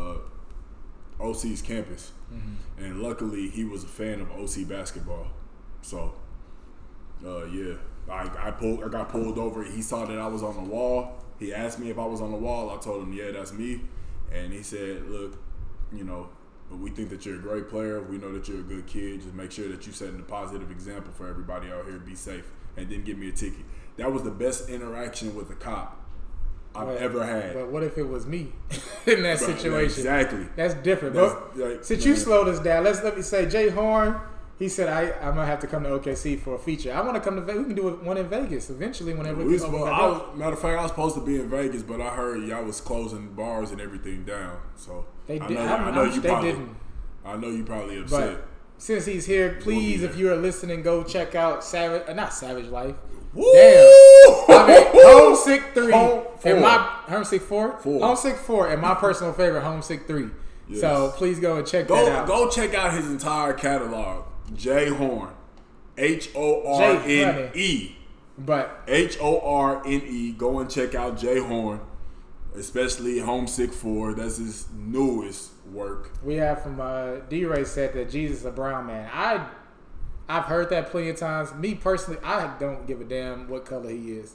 OC's campus. Mm-hmm. And luckily, he was a fan of OC basketball. So, yeah. I got pulled over. He saw that I was on the wall. He asked me if I was on the wall. I told him, yeah, that's me. And he said, look, you know, we think that you're a great player. We know that you're a good kid. Just make sure that you're setting a positive example for everybody out here. Be safe. And then give me a ticket. That was the best interaction with a cop I've ever had. But what if it was me in that situation? Exactly. That's different. Since you slowed us down, let me say, Jay Horn, he said, I'm going to have to come to OKC for a feature. I want to come to Vegas. We can do one in Vegas eventually whenever we matter of fact, I was supposed to be in Vegas, but I heard y'all was closing bars and everything down. So they did. I know you didn't. I know you probably upset. But since he's here, please, if you are listening, go check out not Savage Life. Woo! Damn. I mean, Homesick 3. Homesick 4? Homesick 4 and my personal favorite, Homesick 3. Yes. So please go and check that out. Go check out his entire catalog. Jay Horn. Horne. But Horne. Go and check out Jay Horn. Especially Homesick 4. That's his newest work. We have from D-Ray said that Jesus is a brown man. I've heard that plenty of times. Me personally, I don't give a damn what color he is.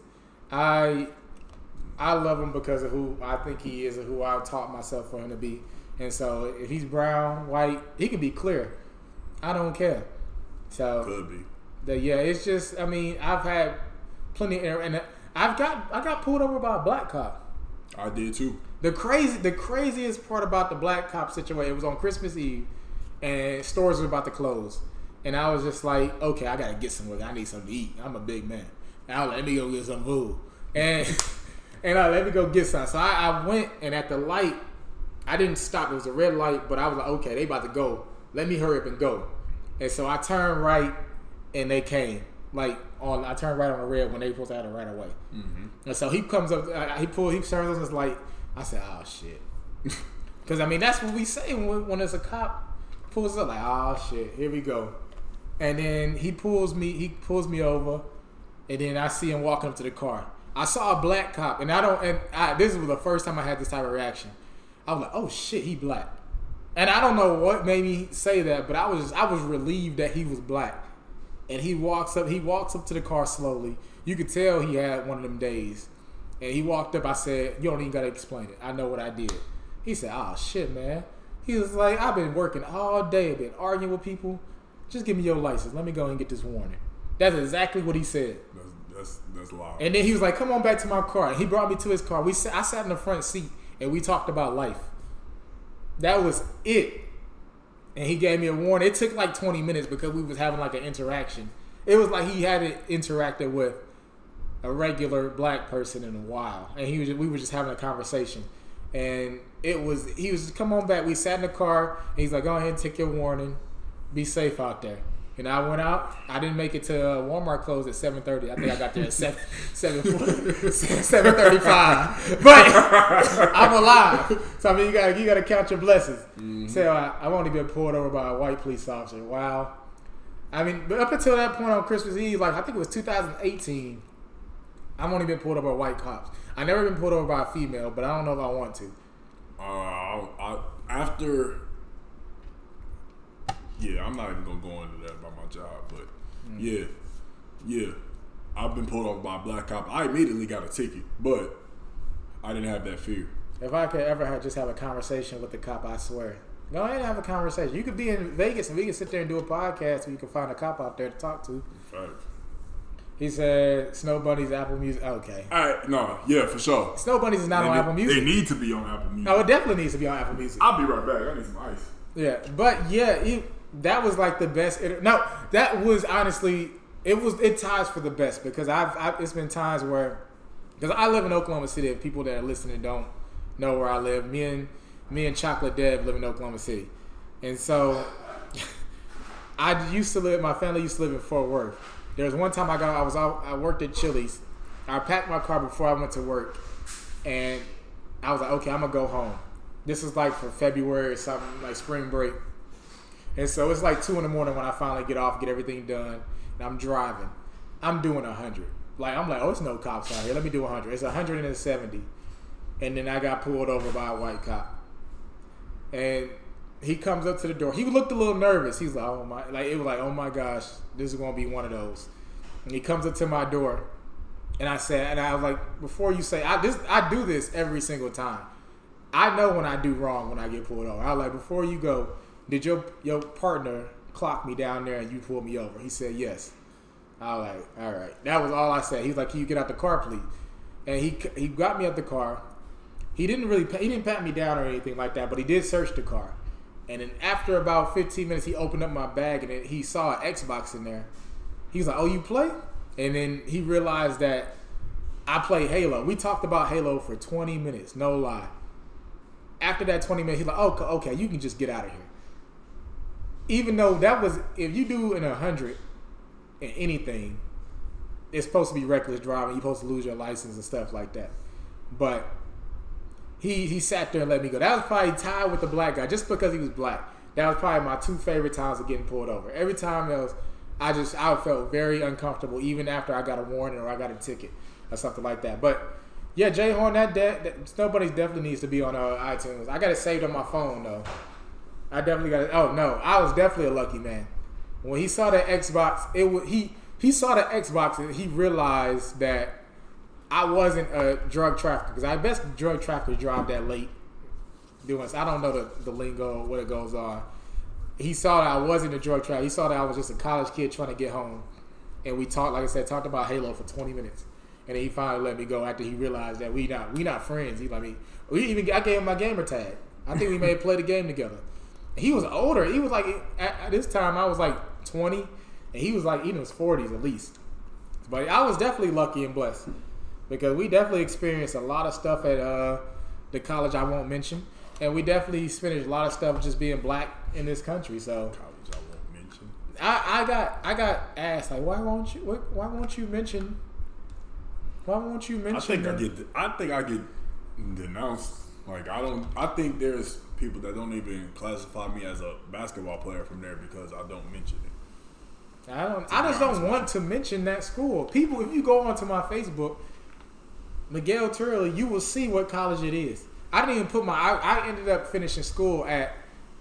I love him because of who I think he is and who I taught myself for him to be. And so if he's brown, white, he can be clear. I don't care. So could be. It's just, I mean, I've had plenty and I got pulled over by a black cop. I did too. The craziest part about the black cop situation, it was on Christmas Eve and stores were about to close. And I was just like, okay, I gotta get somewhere. I need something to eat. I'm a big man. Now let me go get some food. And let me go get some. So I went, and at the light, I didn't stop. It was a red light, but I was like, okay, they about to go. Let me hurry up and go. And so I turned right, and they came. I turned right on the red when they supposed to have it right away. Mm-hmm. And so he comes up, he turns on his light. I said, oh shit. Because I mean, that's what we say when there's a cop pulls up, like, oh shit, here we go. And then he pulls me over, and then I see him walking up to the car. I saw a black cop, and this was the first time I had this type of reaction. I was like, oh shit, he black. And I don't know what made me say that, but I was relieved that he was black. And he walks up to the car slowly. You could tell he had one of them days. And he walked up, I said, you don't even gotta explain it. I know what I did. He said, oh shit, man. He was like, I've been working all day, I've been arguing with people. Just give me your license. Let me go and get this warning. That's exactly what he said. That's loud. And then he was like, come on back to my car. And he brought me to his car. I sat in the front seat, and we talked about life. That was it. And he gave me a warning. It took like 20 minutes because we was having like an interaction. It was like he hadn't interacted with a regular black person in a while. And we were just having a conversation. And he was come on back. We sat in the car, and he's like, go ahead and take your warning. Be safe out there. And I went out. I didn't make it to Walmart closed at 7:30. I think I got there at 7:35. But I'm alive. So I mean, you gotta count your blessings. Mm-hmm. So I've only been pulled over by a white police officer. Wow. I mean, but up until that point on Christmas Eve, like I think it was 2018, I've only been pulled over by white cops. I never been pulled over by a female, but I don't know if I want to. I'm not even gonna go into that about my job, but yeah, I've been pulled over by a black cop. I immediately got a ticket, but I didn't have that fear. If I could ever just have a conversation with the cop, I swear. Go ahead and have a conversation. You could be in Vegas and we can sit there and do a podcast where you can find a cop out there to talk to. Facts. He said Snow Bunny's Apple Music. Okay. All right, no, yeah, for sure. Snow Bunny's is not on Apple Music. They need to be on Apple Music. Oh, it definitely needs to be on Apple Music. I'll be right back. I need some ice. Yeah, but yeah, that was like the best. No, that was honestly, it ties for the best because I've it's been times where, because I live in Oklahoma City. If people that are listening don't know where I live, me and Chocolate Dev live in Oklahoma City, and so my family used to live in Fort Worth. There was one time I worked at Chili's. I packed my car before I went to work, and I was like, okay, I'm gonna go home. This is like for February or something, like spring break. And so it's like 2 a.m. when I finally get off, get everything done, and I'm driving. I'm doing 100. Like, I'm like, oh, it's no cops out here. Let me do 100. It's 170. And then I got pulled over by a white cop. And he comes up to the door. He looked a little nervous. He's like, oh my, like, it was like, oh my gosh, this is going to be one of those. And he comes up to my door. And I was like, before you say, I do this every single time. I know when I do wrong when I get pulled over. I was like, before you go, did your partner clock me down there and you pulled me over? He said, yes. I was like, all right. That was all I said. He was like, can you get out the car, please? And he got me out the car. He didn't pat me down or anything like that, but he did search the car. And then after about 15 minutes, he opened up my bag and he saw an Xbox in there. He was like, oh, you play? And then he realized that I play Halo. We talked about Halo for 20 minutes, no lie. After that 20 minutes, he's like, oh, okay, you can just get out of here. Even though that was, if you do in 100 in anything, it's supposed to be reckless driving. You're supposed to lose your license and stuff like that. But he sat there and let me go. That was probably tied with the black guy just because he was black. That was probably my 2 favorite times of getting pulled over. Every time else, I felt very uncomfortable even after I got a warning or I got a ticket or something like that. But yeah, Jay Horn, Nobody's definitely needs to be on iTunes. I got it saved on my phone though. I definitely got it. Oh no, I was definitely a lucky man. When he saw that Xbox, he saw the Xbox and he realized that I wasn't a drug trafficker because I bet drug traffickers drive that late. I don't know the lingo, what it goes on. He saw that I wasn't a drug trafficker. He saw that I was just a college kid trying to get home, and we talked about Halo for 20 minutes. And then he finally let me go after he realized that we not friends. He let me. I gave him my gamer tag. I think we may play the game together. He was older. He was like at this time I was like 20, and he was like in his 40s at least. But I was definitely lucky and blessed because we definitely experienced a lot of stuff at the college I won't mention, and we definitely experienced a lot of stuff just being black in this country. So college I won't mention. I got asked like why won't you mention? I think I get denounced. Like I think there's people that don't even classify me as a basketball player from there because I don't mention it. I just don't want to mention that school. People, if you go onto my Facebook, Miguel Turley, you will see what college it is. I didn't even put I ended up finishing school at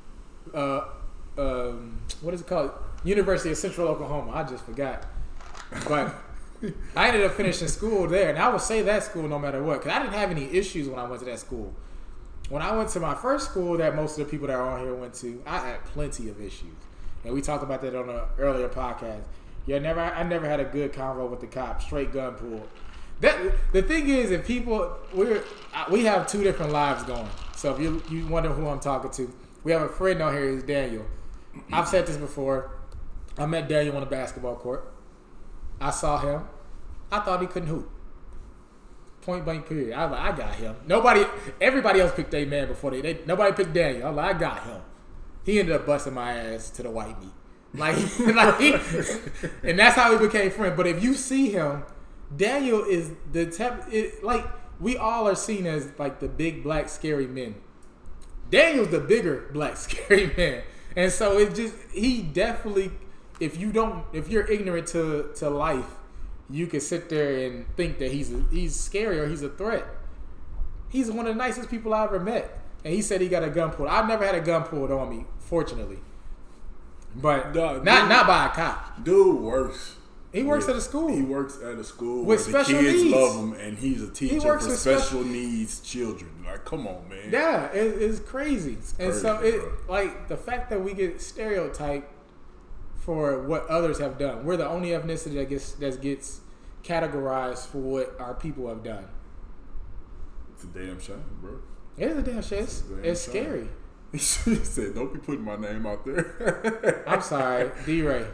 what is it called? University of Central Oklahoma. I just forgot. But I ended up finishing school there, and I would say that school no matter what, because I didn't have any issues when I went to that school. When I went to my first school that most of the people that are on here went to, I had plenty of issues. And we talked about that on an earlier podcast. I never had a good convo with the cops, straight gun pulled. The thing is, if people, we have 2 different lives going. So if you wonder who I'm talking to, we have a friend on here who's Daniel. I've said this before. I met Daniel on the basketball court. I saw him. I thought he couldn't hoop. Point blank period. I was like, I got him. Everybody else picked their man before nobody picked Daniel. I was like, I got him. He ended up busting my ass to the white meat. Like, and that's how we became friends. But if you see him, Daniel is the like we all are seen as like the big black scary men. Daniel's the bigger black scary man, and so it just he definitely. If you're ignorant to life, you can sit there and think that he's scary or he's a threat. He's one of the nicest people I ever met, and he said he got a gun pulled. I've never had a gun pulled on me, fortunately, but not by a cop. Dude works. He works at a school. He works at a school with where special the kids needs. love him, and he's a teacher for special needs children. Like, come on, man. Yeah, it's crazy. And so bro. like the fact that we get stereotyped for what others have done. We're the only ethnicity that gets categorized for what our people have done. It's a damn shame, bro. It is a damn shame. It's scary. He said, "Don't be putting my name out there." I'm sorry, D-Ray.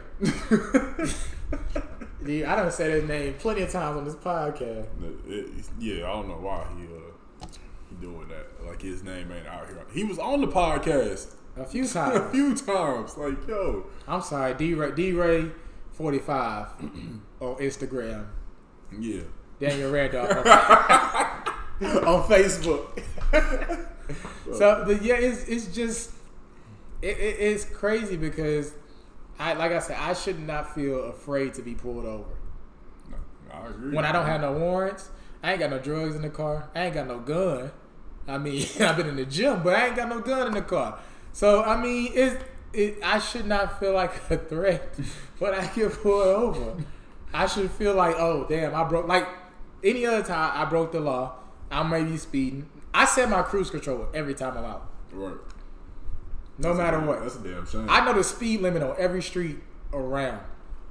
I done said his name plenty of times on this podcast. Yeah, I don't know why he doing that. Like his name ain't out here. He was on the podcast a few times. a few times. Like, yo. I'm sorry, D-Ray 45 on Instagram. Yeah. Daniel Randolph on Facebook. So, but yeah, it's just it's crazy because like I said, I should not feel afraid to be pulled over. No, I agree. When I don't have no warrants, I ain't got no drugs in the car. I ain't got no gun. I mean, I've been in the gym, but I ain't got no gun in the car. So I mean, I should not feel like a threat when I get pulled over. I should feel like, oh damn, I broke. Like any other time, I broke the law. I may be speeding. I set my cruise control every time I'm out. Right. No matter what. That's a damn shame. I know the speed limit on every street around.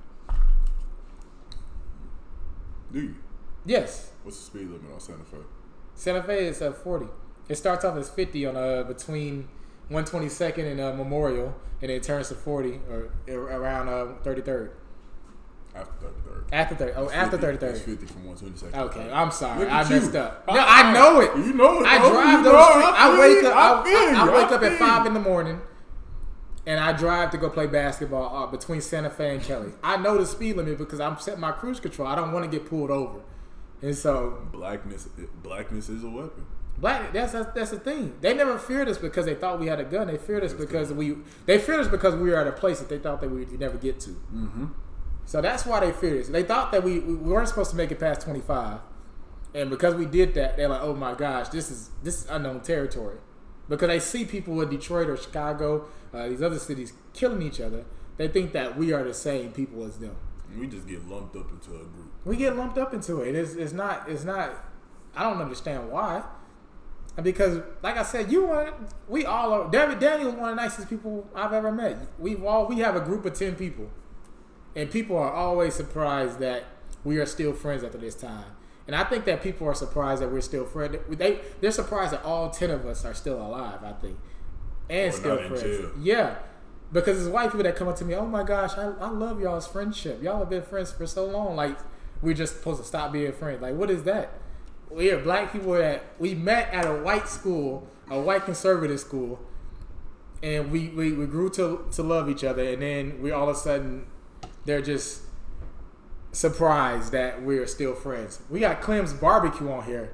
Do you? Yes. What's the speed limit on Santa Fe? Santa Fe is at 40. It starts off as 50 on between 122nd and Memorial, and it turns to 40 or around 33rd. After 33rd. After 30. Oh, after 33rd. It's 50 from 122nd. Okay, I'm sorry. Look I at messed you. up. No, I know it. You know it. I bro. drive You those know it. streets. I wake up. I I wake up at feel 5 in the morning, and I drive to go play basketball between Santa Fe and Kelly. I know the speed limit because I'm setting my cruise control. I don't want to get pulled over, and so Blackness is a weapon. that's the thing. They never feared us because they thought we had a gun. They feared us because we were at a place that they thought that we'd never get to. Mm-hmm. So that's why they feared us. They thought that we weren't supposed to make it past 25, and because we did that, they're like, "Oh my gosh, this is unknown territory." Because they see people in Detroit or Chicago, these other cities killing each other, they think that we are the same people as them. We just get lumped up into a group. We get lumped up into it. It's not. I don't understand why. Because, like I said, we all are. Daniel is one of the nicest people I've ever met. We have a group of 10 people, and people are always surprised that we are still friends after this time. And I think that people are surprised that we're still friends. They're surprised that all 10 of us are still alive, I think, and still friends. Yeah, because there's white people that come up to me. Oh my gosh, I love y'all's friendship. Y'all have been friends for so long. Like we're just supposed to stop being friends. Like what is that? We are black people that we met at a white school, a white conservative school, and we grew to love each other. And then we all of a sudden they're just surprised that we're still friends. We got Clem's Barbecue on here.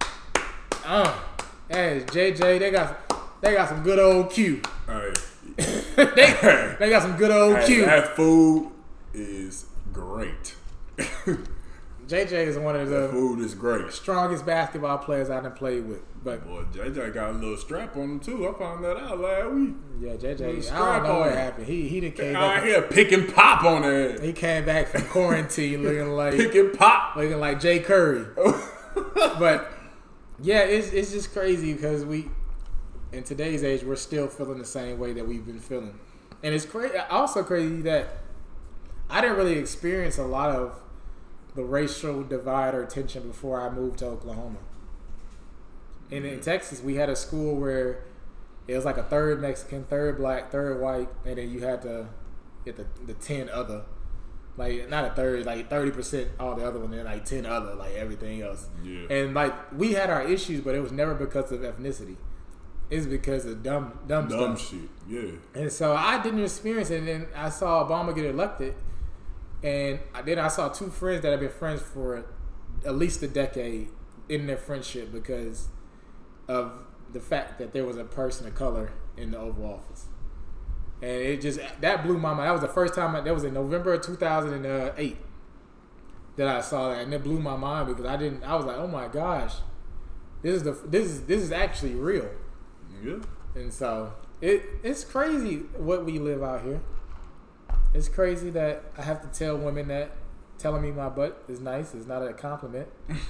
Hey, JJ, they got some good old Q. Hey. they got some good old Q. That food is great. JJ is one of the food is great. Strongest basketball players I done played with. But boy, JJ got a little strap on him too. I found that out last week. Yeah, JJ. I don't know what happened. He done came back. Here pick and pop on that. He came back from quarantine looking like pick and pop, looking like Jay Curry. But yeah, it's just crazy because in today's age we're still feeling the same way that we've been feeling, and it's also crazy that I didn't really experience a lot of the racial divide or tension before I moved to Oklahoma. And in Texas, we had a school where it was like a third Mexican, third black, third white, and then you had to get the 10 other. Like, not a third, like 30% all the other one, and like 10 other, like everything else. Yeah. And like, we had our issues, but it was never because of ethnicity. is because of dumb stuff. shit. Yeah. And so I didn't experience it. And then I saw Obama get elected. And then I saw two friends that have been friends for at least a decade in their friendship because of the fact that there was a person of color in the Oval Office. And it just, that blew my mind. That was the first time, that was in November of 2008 that I saw that. And it blew my mind because I was like, oh my gosh, this is actually real. Yeah. And so it's crazy what we live out here. It's crazy that I have to tell women that telling me my butt is nice is not a compliment.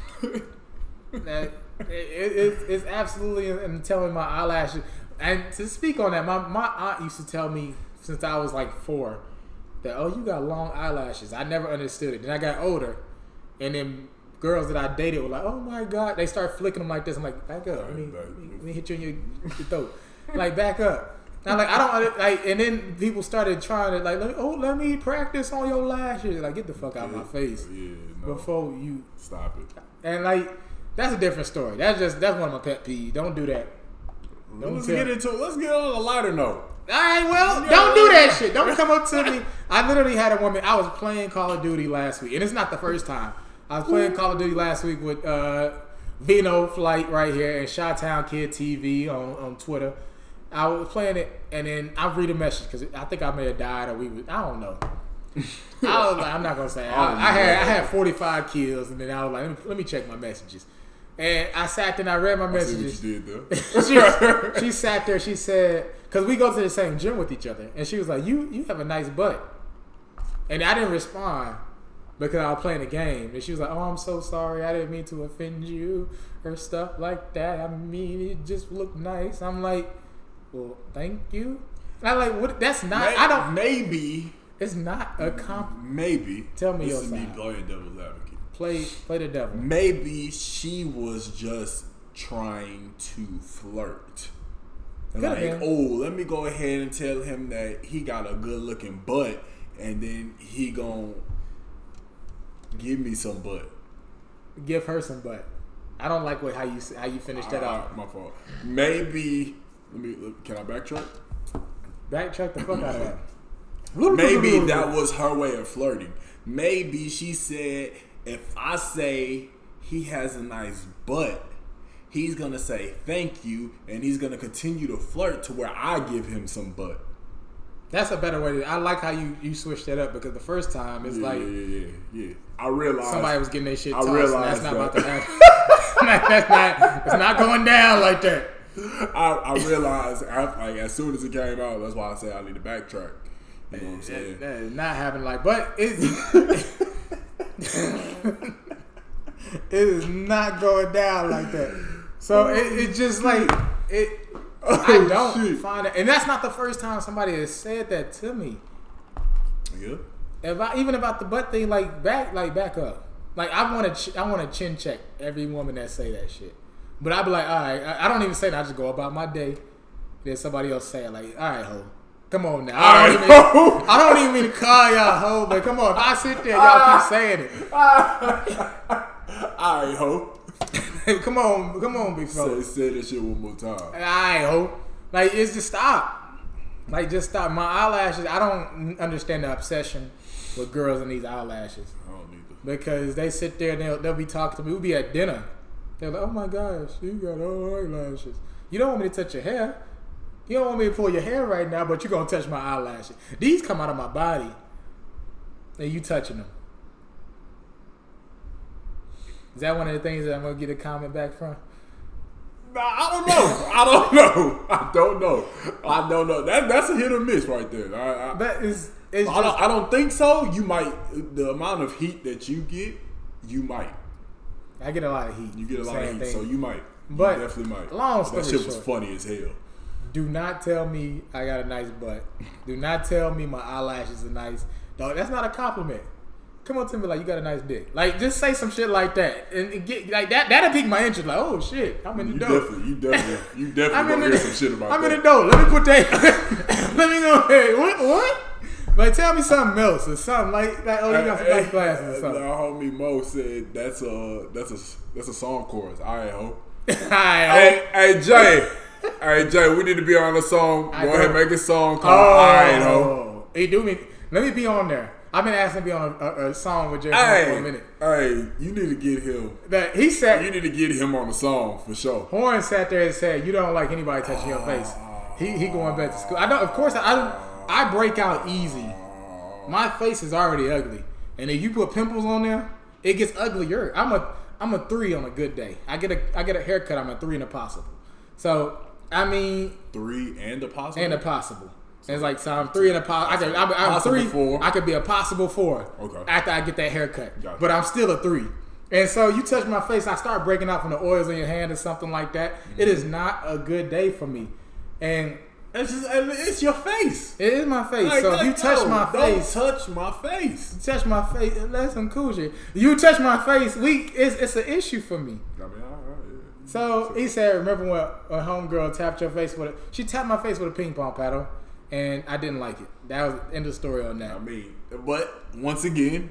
That it's absolutely, and telling my eyelashes. And to speak on that, my aunt used to tell me since I was like 4 that, oh, you got long eyelashes. I never understood it. Then I got older, and then girls that I dated were like, oh my God. They start flicking them like this. I'm like, back up. Let me hit you in your throat. Like, back up. And I'm like, I don't like. And then people started trying to like, let me practice on your lashes. Like, get the fuck out of my face before you stop it. And like, that's a different story. That's one of my pet peeves. Don't do that. Let's get on a lighter note. All right, well, don't do that shit. Don't come up to me. I literally had a woman. I was playing Call of Duty last week, and it's not the first time. I was playing Call of Duty last week with Vino Flight right here and Chi-Town Kid TV on Twitter. I was playing it, and then I read a message because I think I may have died, or I don't know. I was like, I'm not gonna say. I had 45 kills, and then I was like, let me check my messages. And I sat there and I read my messages. See what you did there. she sat there. She said, because we go to the same gym with each other, and she was like, "You have a nice butt," and I didn't respond because I was playing the game. And she was like, "Oh, I'm so sorry. I didn't mean to offend you," or stuff like that. I mean, it just looked nice. I'm like, well, thank you. And I'm like, what? That's not. Maybe it's not a compliment. Maybe. Tell me your side. This is me playing devil's advocate. Play the devil. Maybe she was just trying to flirt. Like, oh, let me go ahead and tell him that he got a good looking butt, and then he gonna give me some butt. Give her some butt. I don't like how you finished that off. My fault. Maybe. Can I backtrack? Backtrack the fuck out of that. Maybe that was her way of flirting. Maybe she said, if I say he has a nice butt, he's going to say thank you, and he's going to continue to flirt to where I give him some butt. That's a better way I like how you switched that up, because the first time it's Yeah. I realized somebody was getting their shit tossed. That's not about to happen. It's not going down like that. I realized as soon as it came out, that's why I said I need to backtrack. You know what I'm saying? That is not happening but it's it is not going down like that. So it's just like it. I don't find it, and that's not the first time somebody has said that to me. Yeah. Even about the butt thing, back up. Like, I want to chin check every woman that say that shit. But I be like, all right. I don't even say that. I just go about my day. Then somebody else say it, like, all right, ho. Come on now. I don't even mean to call y'all ho, but come on. If I sit there, y'all keep saying it. All right, ho. come on, big fella. Say that shit one more time. All right, ho. Like, it's just stop. Like, just stop. My eyelashes, I don't understand the obsession with girls and these eyelashes. I don't either. Because they sit there and they'll be talking to me. We'll be at dinner. They're like, oh my gosh, you got all eyelashes. You don't want me to touch your hair. You don't want me to pull your hair right now, but you're going to touch my eyelashes. These come out of my body, and you touching them. Is that one of the things that I'm going to get a comment back from? Nah, I don't know. That's a hit or miss right there. I don't think so. You might, the amount of heat that you get, you might. I get a lot of heat. You get a lot of heat, so you might. But you definitely might. Long story that shit short, was funny as hell. Do not tell me I got a nice butt. Do not tell me my eyelashes are nice. Dog, that's not a compliment. Come on to me like you got a nice dick. Like, just say some shit like that and get like that. That'll pique my interest. Like, oh shit, I'm in the dope. You definitely gonna hear some shit about that. I'm in the dope. Let me put that. Let me go. Hey, what? But tell me something else or something like oh, you got some nice glasses or something. Our homie Mo said that's a song chorus. All right, ho. Hey, Jay. All right, Jay, we need to be on a song. Go ahead, make a song called Oh, Alright Ho. Hey, do me. Let me be on there. I've been asking to be on a song with Jay for a minute. Hey, you need to get him. That he said. You need to get him on the song for sure. Horn sat there and said, "You don't like anybody touching your face." He going back to school. I know. Of course, I break out easy. My face is already ugly, and if you put pimples on there, it gets uglier. I'm a 3 on a good day. I get a haircut. I'm a 3 and a possible. So I mean, 3 and a possible. And a possible. It's like, so I'm 3 and a possible. I'm 3. 4. I could be a possible 4. Okay. After I get that haircut, Gotcha. But I'm still a 3. And so you touch my face, I start breaking out from the oils in your hand or something like that. Mm-hmm. It is not a good day for me. And it's your face. it is my face. Like, so if you touch my face, touch my face. Touch my face. That's some cool shit. You touch my face, it's an issue for me. I mean, all right. Yeah. So he said, remember when homegirl tapped your face with she tapped my face with a ping pong paddle, and I didn't like it. That was end of story on that. I mean, but once again,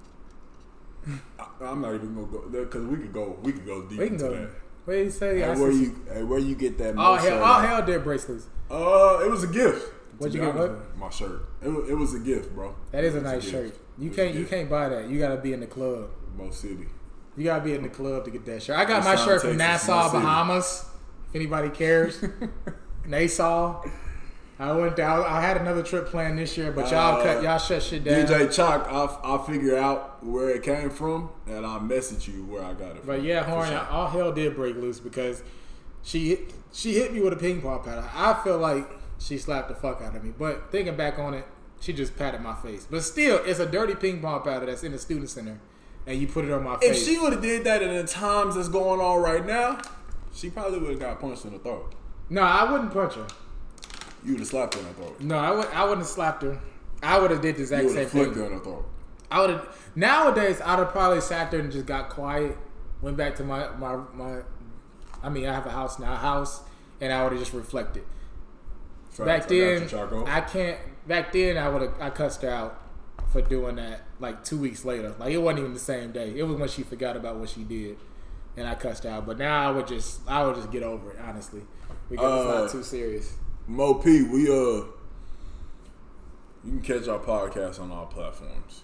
I'm not even gonna go there because we can go deep into that. What did he say? Where you get that? All hell did bracelets. It was a gift. What'd you get? What? My shirt. It was a gift, bro. That is a nice shirt. You can't buy that. You gotta be in the club. Mo City. You gotta be in the club to get that shirt. I got my shirt from Nassau, Bahamas. If anybody cares, Nassau. I went down. I had another trip planned this year, but y'all shut shit down. DJ Chalk, I'll figure out where it came from, and I'll message you where I got it from. But yeah, Horn, sure. All hell did break loose because she hit me with a ping pong paddle. I feel like she slapped the fuck out of me. But thinking back on it, she just patted my face. But still, it's a dirty ping pong paddle that's in the student center, and you put it on my face. If she would have did that in the times that's going on right now, she probably would have got punched in the throat. No, I wouldn't punch her. You would have slapped her in the throat. No, I wouldn't have slapped her. I would have did the exact same thing. You would have flicked her in the throat. I would have. Nowadays, I'd have probably sat there and just got quiet. Went back to my. I mean, I have a house now, and I would have just reflected. Back then, I can't. Back then, I cussed her out for doing that. Like 2 weeks later, like it wasn't even the same day. It was when she forgot about what she did, and I cussed her out. But now I would just get over it, honestly, because it's not too serious. Mo P, you can catch our podcast on all platforms.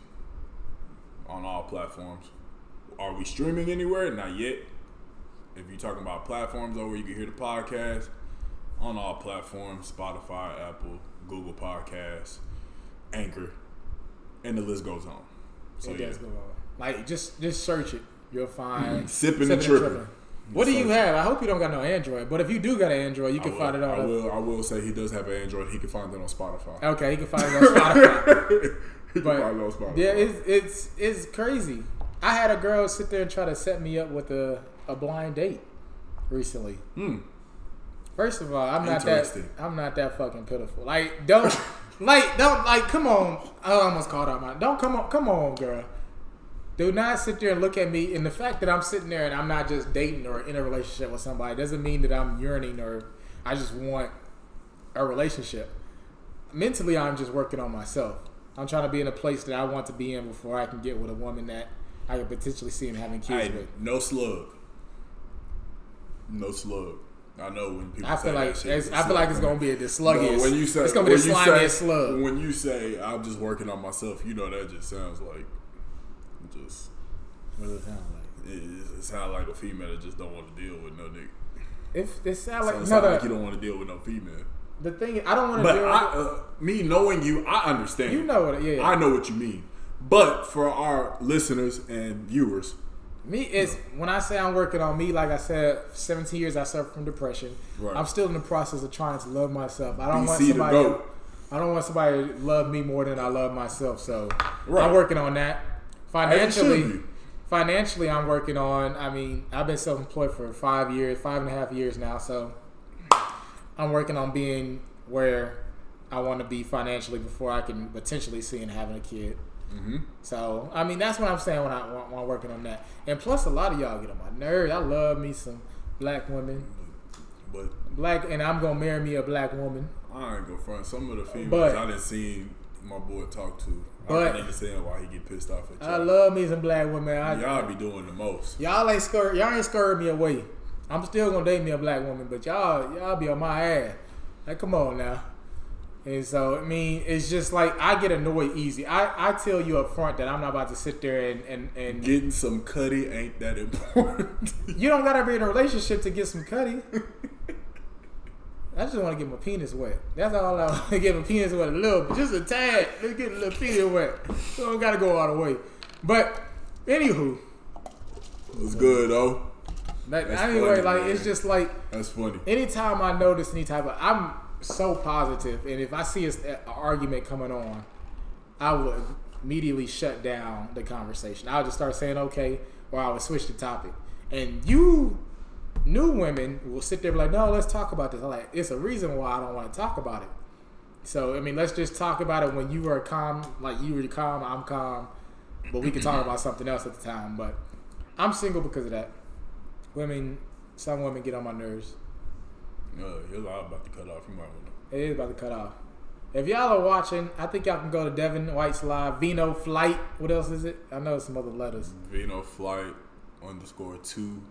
Are we streaming anywhere? Not yet. If you're talking about platforms where you can hear the podcast, on all platforms, Spotify, Apple, Google Podcasts, Anchor, and the list goes on. So it does go on. Like just search it. You'll find Sipping and Tripping. What do you have? I hope you don't got no Android. But if you do got an Android, you can find it on. I will say he does have an Android. He can find it on Spotify. Okay, he can find it on Spotify. He can find it on Spotify. Yeah, it's crazy. I had a girl sit there and try to set me up with a blind date recently. First of all, I'm not that fucking pitiful. Don't come on. I almost called out my. Don't come on, girl. Do not sit there and look at me. And the fact that I'm sitting there and I'm not just dating or in a relationship with somebody doesn't mean that I'm yearning or I just want a relationship. Mentally, I'm just working on myself. I'm trying to be in a place that I want to be in before I can get with a woman that I could potentially see him having kids with. No slug. I know when people. I feel like it's gonna be the sluggiest. No, when you say it's gonna be the slimiest slug. When you say I'm just working on myself, you know that just sounds like. What does it sound like? It sounds like a female that just don't want to deal with no nigga. It sounds like like you don't want to deal with no female. The thing is, I don't want to deal with me knowing you, I understand. You know what? Yeah. I know what you mean. But for our listeners and viewers, when I say I'm working on me, like I said, 17 years I suffered from depression. Right. I'm still in the process of trying to love myself. I don't want somebody to love me more than I love myself. So I'm working on that. Financially, I'm working on. I mean, I've been self-employed for 5.5 years now. So I'm working on being where I want to be financially before I can potentially see and having a kid. Mm-hmm. So I mean, that's what I'm saying when I'm working on that. And plus, a lot of y'all get on my nerves. I love me some black women, and I'm gonna marry me a black woman. I ain't gonna front. Some of the females I done seen my boy talk to. I can understand why he get pissed off at y'all. I love me some black women. Y'all be doing the most. Y'all ain't scared me away. I'm still gonna date me a black woman, but y'all be on my ass. Like, come on now. And so, I mean, it's just like I get annoyed easy. I tell you up front that I'm not about to sit there and getting some cutty ain't that important. You don't gotta be in a relationship to get some cutty. I just want to get my penis wet. That's all I want to get my penis wet a little bit, just a tad. Let's get a little penis wet. So I don't gotta go all the way. But anywho, it's good though. Anyway, like man. It's just like that's funny. Anytime I notice any type of, I'm so positive, and if I see an argument coming on, I would immediately shut down the conversation. I would just start saying okay, or I would switch the topic. And you new women will sit there and be like, no, let's talk about this. I'm like, it's a reason why I don't want to talk about it. So I mean, let's just talk about it when you were calm, like you were calm, I'm calm, but we can talk about something else at the time. But I'm single because of that. Some women get on my nerves. You're about to cut off. You might want to. It is about to cut off. If y'all are watching, I think y'all can go to Devin White's live. Vino Flight. What else is it? I know it's some other letters. Vino Flight _2XV.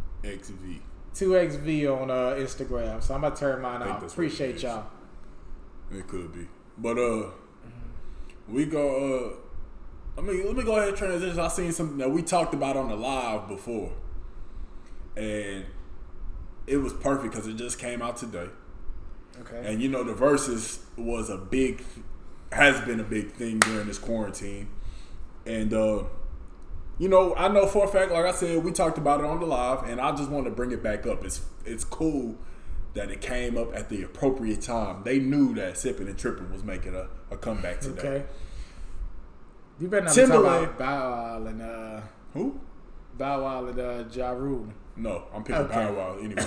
2XV on Instagram. So I'm about to turn mine out. Appreciate y'all. It could be. But we go let me go ahead and transition. I seen something that we talked about on the live before. And it was perfect because it just came out today. Okay. And you know the Versus has been a big thing during this quarantine. And you know, I know for a fact, like I said, we talked about it on the live, and I just want to bring it back up. It's cool that it came up at the appropriate time. They knew that Sipping and Tripping was making a comeback today. Okay. You better not be talking about Bow Wow and who? Bow Wow and Ja Rule. No, I'm picking Bow Wow anyway.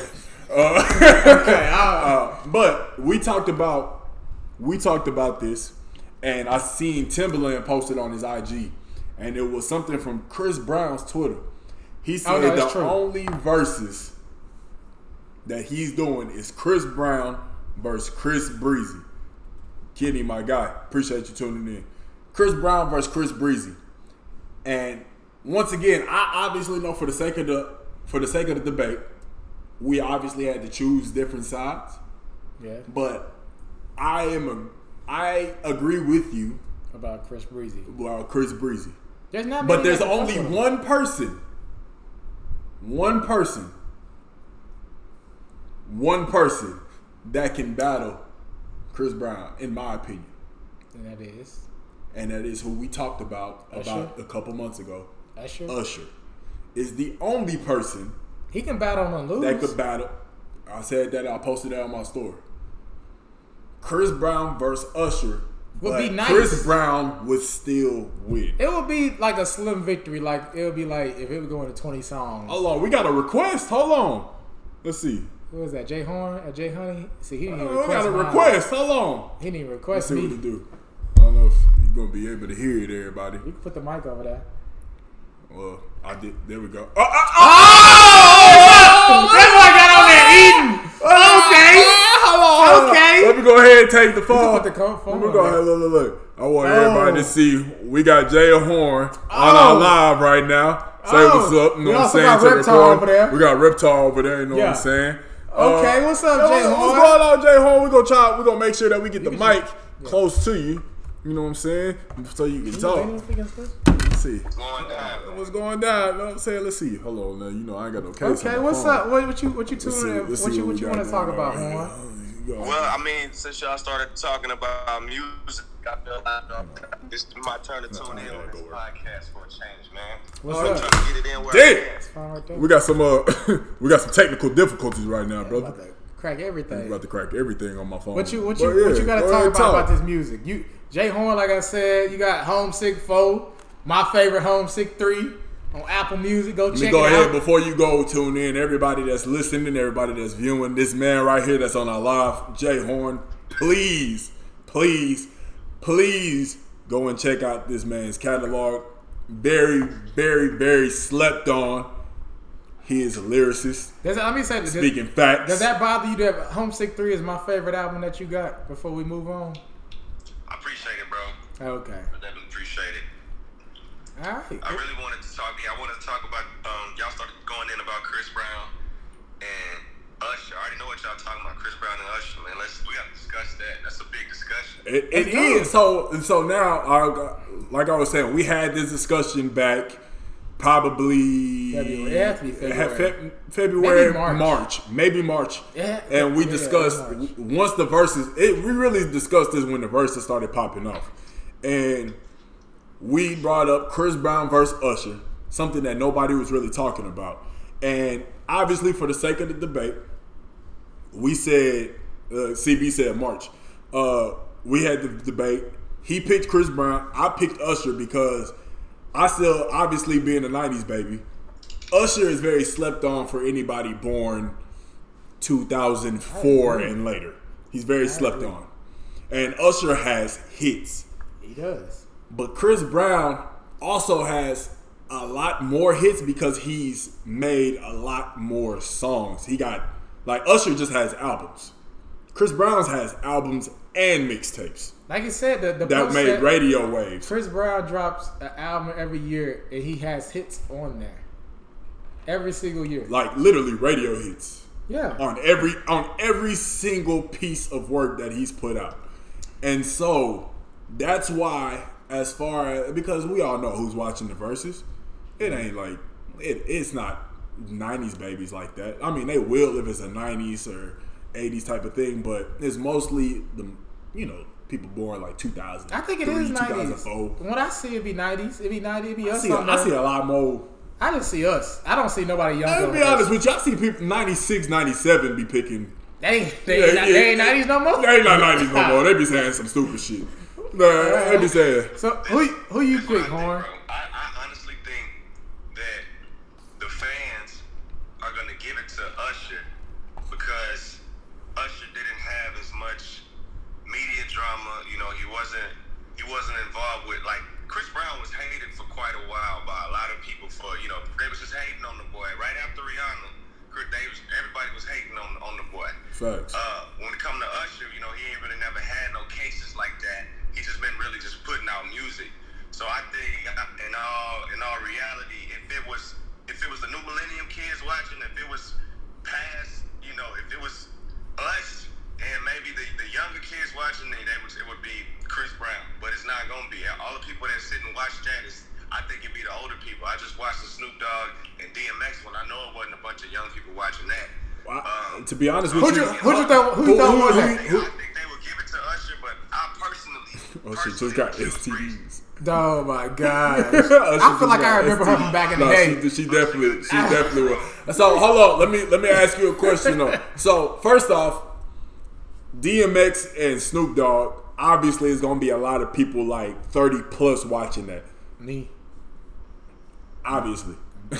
But we talked about this, and I seen Timberland posted on his IG, and it was something from Chris Brown's Twitter. He said only verses that he's doing is Chris Brown versus Chris Breezy. Kenny, my guy, appreciate you tuning in. Chris Brown versus Chris Breezy, and once again, I obviously know for the sake of the debate, we obviously had to choose different sides. Yeah. But I agree with you about Chris Breezy. About Chris Breezy. There's only one person that can battle Chris Brown, in my opinion. And that is who we talked about a couple months ago. Usher is the only person he can battle and lose. That could battle. I said that. I posted that on my story. Chris Brown versus Usher would be nice. Chris Brown would still win. It would be like a slim victory. Like it would be like if it was going to 20 songs. Hold on, we got a request. Hold on. Let's see. Who was that? Jay Horn? Jay Honey? See, he didn't even request. We got a request. Hold on. He didn't even request me. Let's see what he do. I don't know if you're gonna be able to hear it, everybody. You can put the mic over there. Well, I did. There we go. That boy got on there eating. Okay. Hold on. Okay. Let me go ahead and take the phone. Put the phone. Let me go ahead. Look. I want everybody to see. We got Jay Horn on our live right now. Say what's up. You know what I'm saying? We got Reptar over there. We got Reptar over there. You know what I'm saying? Okay. What's up, Jay Horn? What's going on, Jay Horn? We're gonna make sure that we get the mic close to you. You know what I'm saying? So you can talk. Let's see. What's going down? You know what I'm saying? Let's see. Hold on now. You know I ain't got no case. Okay, what's up? What you tuning in? What you want to talk about, Horn? Well, I mean, since y'all started talking about music, I feel like it's my turn to tune in on this podcast for a change, man. What's up? I'm trying to get it in where I can. We got some technical difficulties right now, brother. About to crack everything. I'm about to crack everything on my phone. What you got to talk about this music? Jay Horn, like I said, you got Homesick 4, my favorite Homesick 3 on Apple Music. Go check it out. Go ahead before you go tune in. Everybody that's listening, everybody that's viewing, this man right here that's on our live, Jay Horn, please go and check out this man's catalog. Very, very, very slept on. He is a lyricist. Let me say this. Speaking facts. Does that bother you that Homesick 3 is my favorite album that you got before we move on? I appreciate it, bro. Okay. I definitely appreciate it. All right. I really wanted to talk. I wanted to talk about. Y'all started going in about Chris Brown, and Usher, man. We got to discuss that. That's a big discussion. It is. So now, like I was saying, we had this discussion back probably February. It has to be February, maybe March. Yeah, and we discussed once the verses. We really discussed this when the verses started popping off, and we brought up Chris Brown versus Usher, something that nobody was really talking about. And obviously, for the sake of the debate, we said CB said March. We had the debate. He picked Chris Brown. I picked Usher because I still, obviously being a 90s baby, Usher is very slept on for anybody born 2004 and later. He's very slept on. And Usher has hits. He does. But Chris Brown also has a lot more hits because he's made a lot more songs. He got, like, Usher just has albums. Chris Brown has albums and mixtapes. Like I said, the that made radio waves. Chris Brown drops an album every year, and he has hits on there every single year. Like literally radio hits. Yeah. On every single piece of work that he's put out, and so that's why, as far as, because we all know who's watching the verses, it ain't like it's not 90s babies like that. I mean, they will if it's a 90s or 80s type of thing, but it's mostly the people born like 2000. I think it is 90s. 2004. When I see it be 90s, it be 90s, it be us. I see a lot more. I just see us. I don't see nobody younger. I'll be honest with you. I see people 96, 97 be picking. They ain't 90s no more? They ain't not 90s no more. They be saying some stupid shit. They be saying. So who you pick, Horn? I honestly think that the fans are going to give it to Usher because Usher didn't have as much media drama. He wasn't involved with, like, Chris Brown was hated for quite a while by a lot of people for, they was just hating on the boy. Right after Rihanna, everybody was hating on the boy. Facts. When it come to Usher, he ain't really never had no cases like that. He just been really just putting out music. So I think, in all reality, if it was the new millennium kids watching, if it was past, if it was us and maybe the younger kids watching, it would be Chris Brown. But it's not gonna be. All the people that sit and watch that I think it'd be the older people. I just watched the Snoop Dogg and DMX one. I know it wasn't a bunch of young people watching that. To be honest with you, who you thought was that? I think they would give it to Usher, but I personally just got STDs. Oh my god! I feel like I remember her from back in the day. She definitely was. So hold on, let me ask you a question though. So first off, DMX and Snoop Dogg, obviously is gonna be a lot of people like 30 plus watching that. Me. Obviously. I'm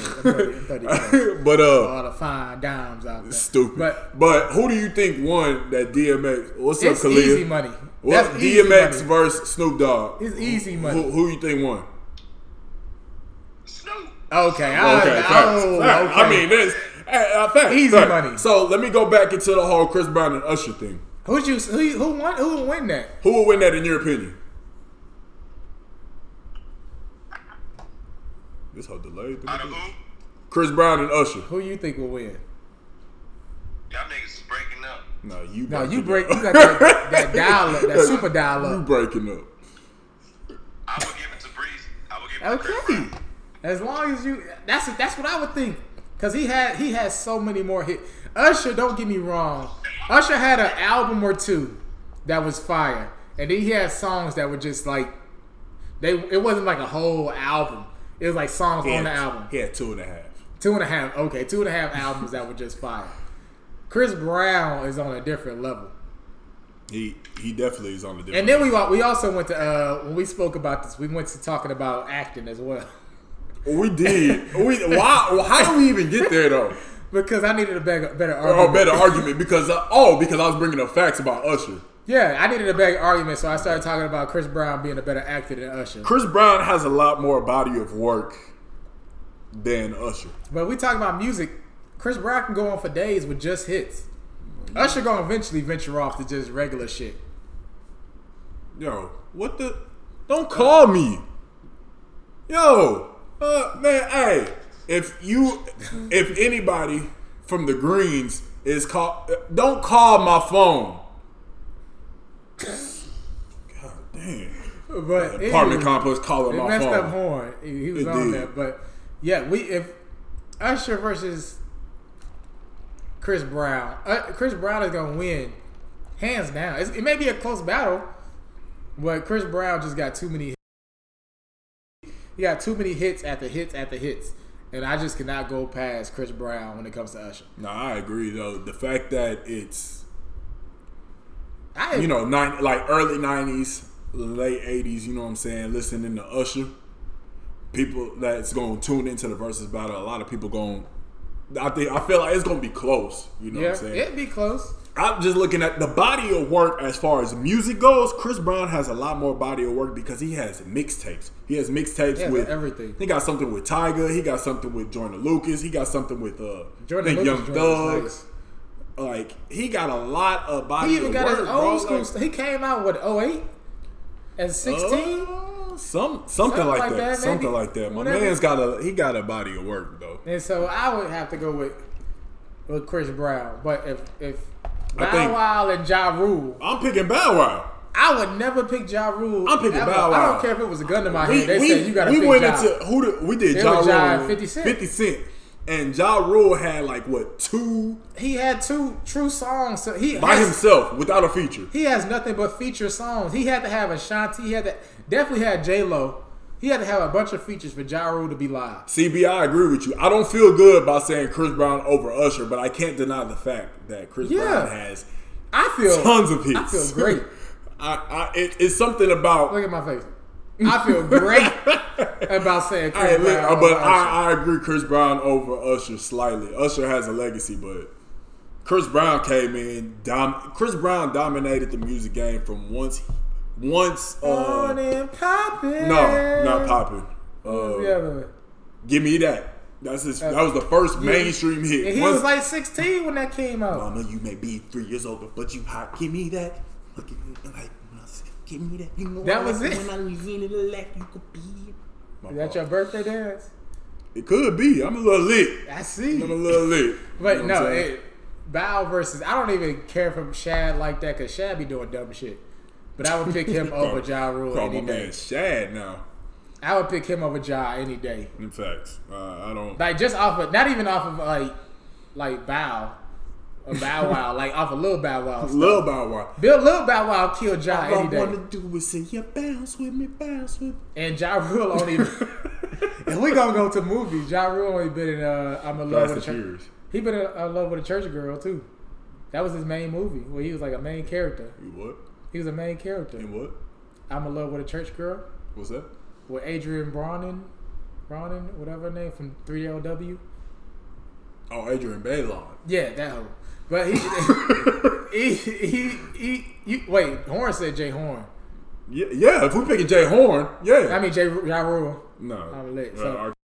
30 but all the fine dimes out there. Stupid. But who do you think won that DMX? What's up, Khalil? Easy money. What DMX versus Snoop Dogg? It's easy money. Who you think won? Snoop. Okay. Facts. I mean, there's facts. Easy money. So let me go back into the whole Chris Brown and Usher thing. Who won? Who would win that? Who would win that in your opinion? This whole delay. Out of who? Chris Brown and Usher. Who you think will win? Y'all niggas is breaking up. You got that dial up, that super dial up. You breaking up. I would give it to Breeze. I would give it to Chris Brown. As long as you, that's what I would think, because he has so many more hits. Usher, don't get me wrong, Usher had an album or two that was fire, and then he had songs that were just like it wasn't like a whole album. It was like songs on the album. He had 2.5. 2.5. Okay, 2.5 albums that were just fire. Chris Brown is on a different level. He definitely is on a different. And then we also went to when we spoke about this, we went to talking about acting as well. We did. How do we even get there though? Because I needed a better argument. A better argument because I was bringing up facts about Usher. Yeah, I needed a better argument, so I started talking about Chris Brown being a better actor than Usher. Chris Brown has a lot more body of work than Usher. But we talking about music. Chris Brown can go on for days with just hits. Usher gonna eventually venture off to just regular shit. Yo, what the? Don't call me. Yo, man, hey, if anybody from the Greens is call. Don't call my phone. God damn. But Apartment complex calling it my messed phone. up Horn. He was It on did. there. But yeah, if Usher versus Chris Brown, Chris Brown is gonna win, hands down. It may be a close battle, but Chris Brown just got too many. He got too many hits after hits after hits, and I just cannot go past Chris Brown when it comes to Usher. No, I agree though. The fact that it's I like early 90s, late 80s, you know what I'm saying, listening to Usher, people that's going to tune into the versus battle, a lot of people I feel like it's going to be close, you know what I'm saying? It'd be close. I'm just looking at the body of work as far as music goes. Chris Brown has a lot more body of work because he has mixtapes. He has mixtapes with everything. He got something with Tyga. He got something with Jordan Lucas. He got something with Jordan Young Lucas Thug. nice. Like he got a lot of body. He even of got work, his bro. old school. Like, He came out with 08 and 16. Something like that. Something maybe. like that. My Whatever. man's got a body of work though. And so I would have to go with Chris Brown. But if I Bow think- Wow and Ja Rule, I'm picking Bow Wow. I would never pick Ja Rule. I'm picking ever. Bow Wow. I don't care if it was a gun to my head. They said you got to we pick went Ja. into we did It Ja was Ja Rule, and 50 Cent. 50 Cent, and Ja Rule had like what 2 He had 2 true songs. So by himself without a feature. He has nothing but feature songs. He had to have Ashanti. He had to definitely had J-Lo. He had to have a bunch of features for Ja Rule to be live. CB, I agree with you. I don't feel good about saying Chris Brown over Usher, but I can't deny the fact that Chris Brown has I feel tons of hits. I feel great. It's something about. Look at my face. I feel great about saying Chris Brown. But over Usher. I agree Chris Brown over Usher slightly. Usher has a legacy, but Chris Brown came in. Chris Brown dominated the music game from once. On and poppin'. No, not popping. Yeah, Give me that. That's his. That was the first mainstream hit. and he was like 16 when that came out. Mama, you may be 3 years older, but you hot. Give me that. Look at me, like, give me that. You know That was it. When I leave in the left, you could be. Is that your birthday dance? It could be. I'm a little lit. I see. I'm a little lit. But You know what I'm saying? Bow versus, I don't even care for Shad like that because Shad be doing dumb shit. But I would pick him over Ja Rule Call any my day. man Shad now. I would pick him over Ja any day. In fact, I don't. Like just off of, not even off of like Bow or Bow Wow, like off of Lil Bow Wow. Stuff. Lil Bow Wow. Lil Bow Wow killed Ja All any I day. want to do is say, yeah, bounce with me, bounce with me. And Ja Rule only. If we gonna go to movies, Ja Rule only been in I'm in love with a Fast and church. Furious. He been in love with a church girl too. That was his main movie where he was like a main character. You what? He was a main character. And what? I'm in love with a church girl What's that? with Adrian Bronin, whatever her name from 3LW. Oh, Adrian Bailon. Yeah, that hoe. But wait, Horn said Jay Horn. Yeah, if we picking Jay Horn, yeah. I mean Ja Rule. No. I'm lit. Right, So, our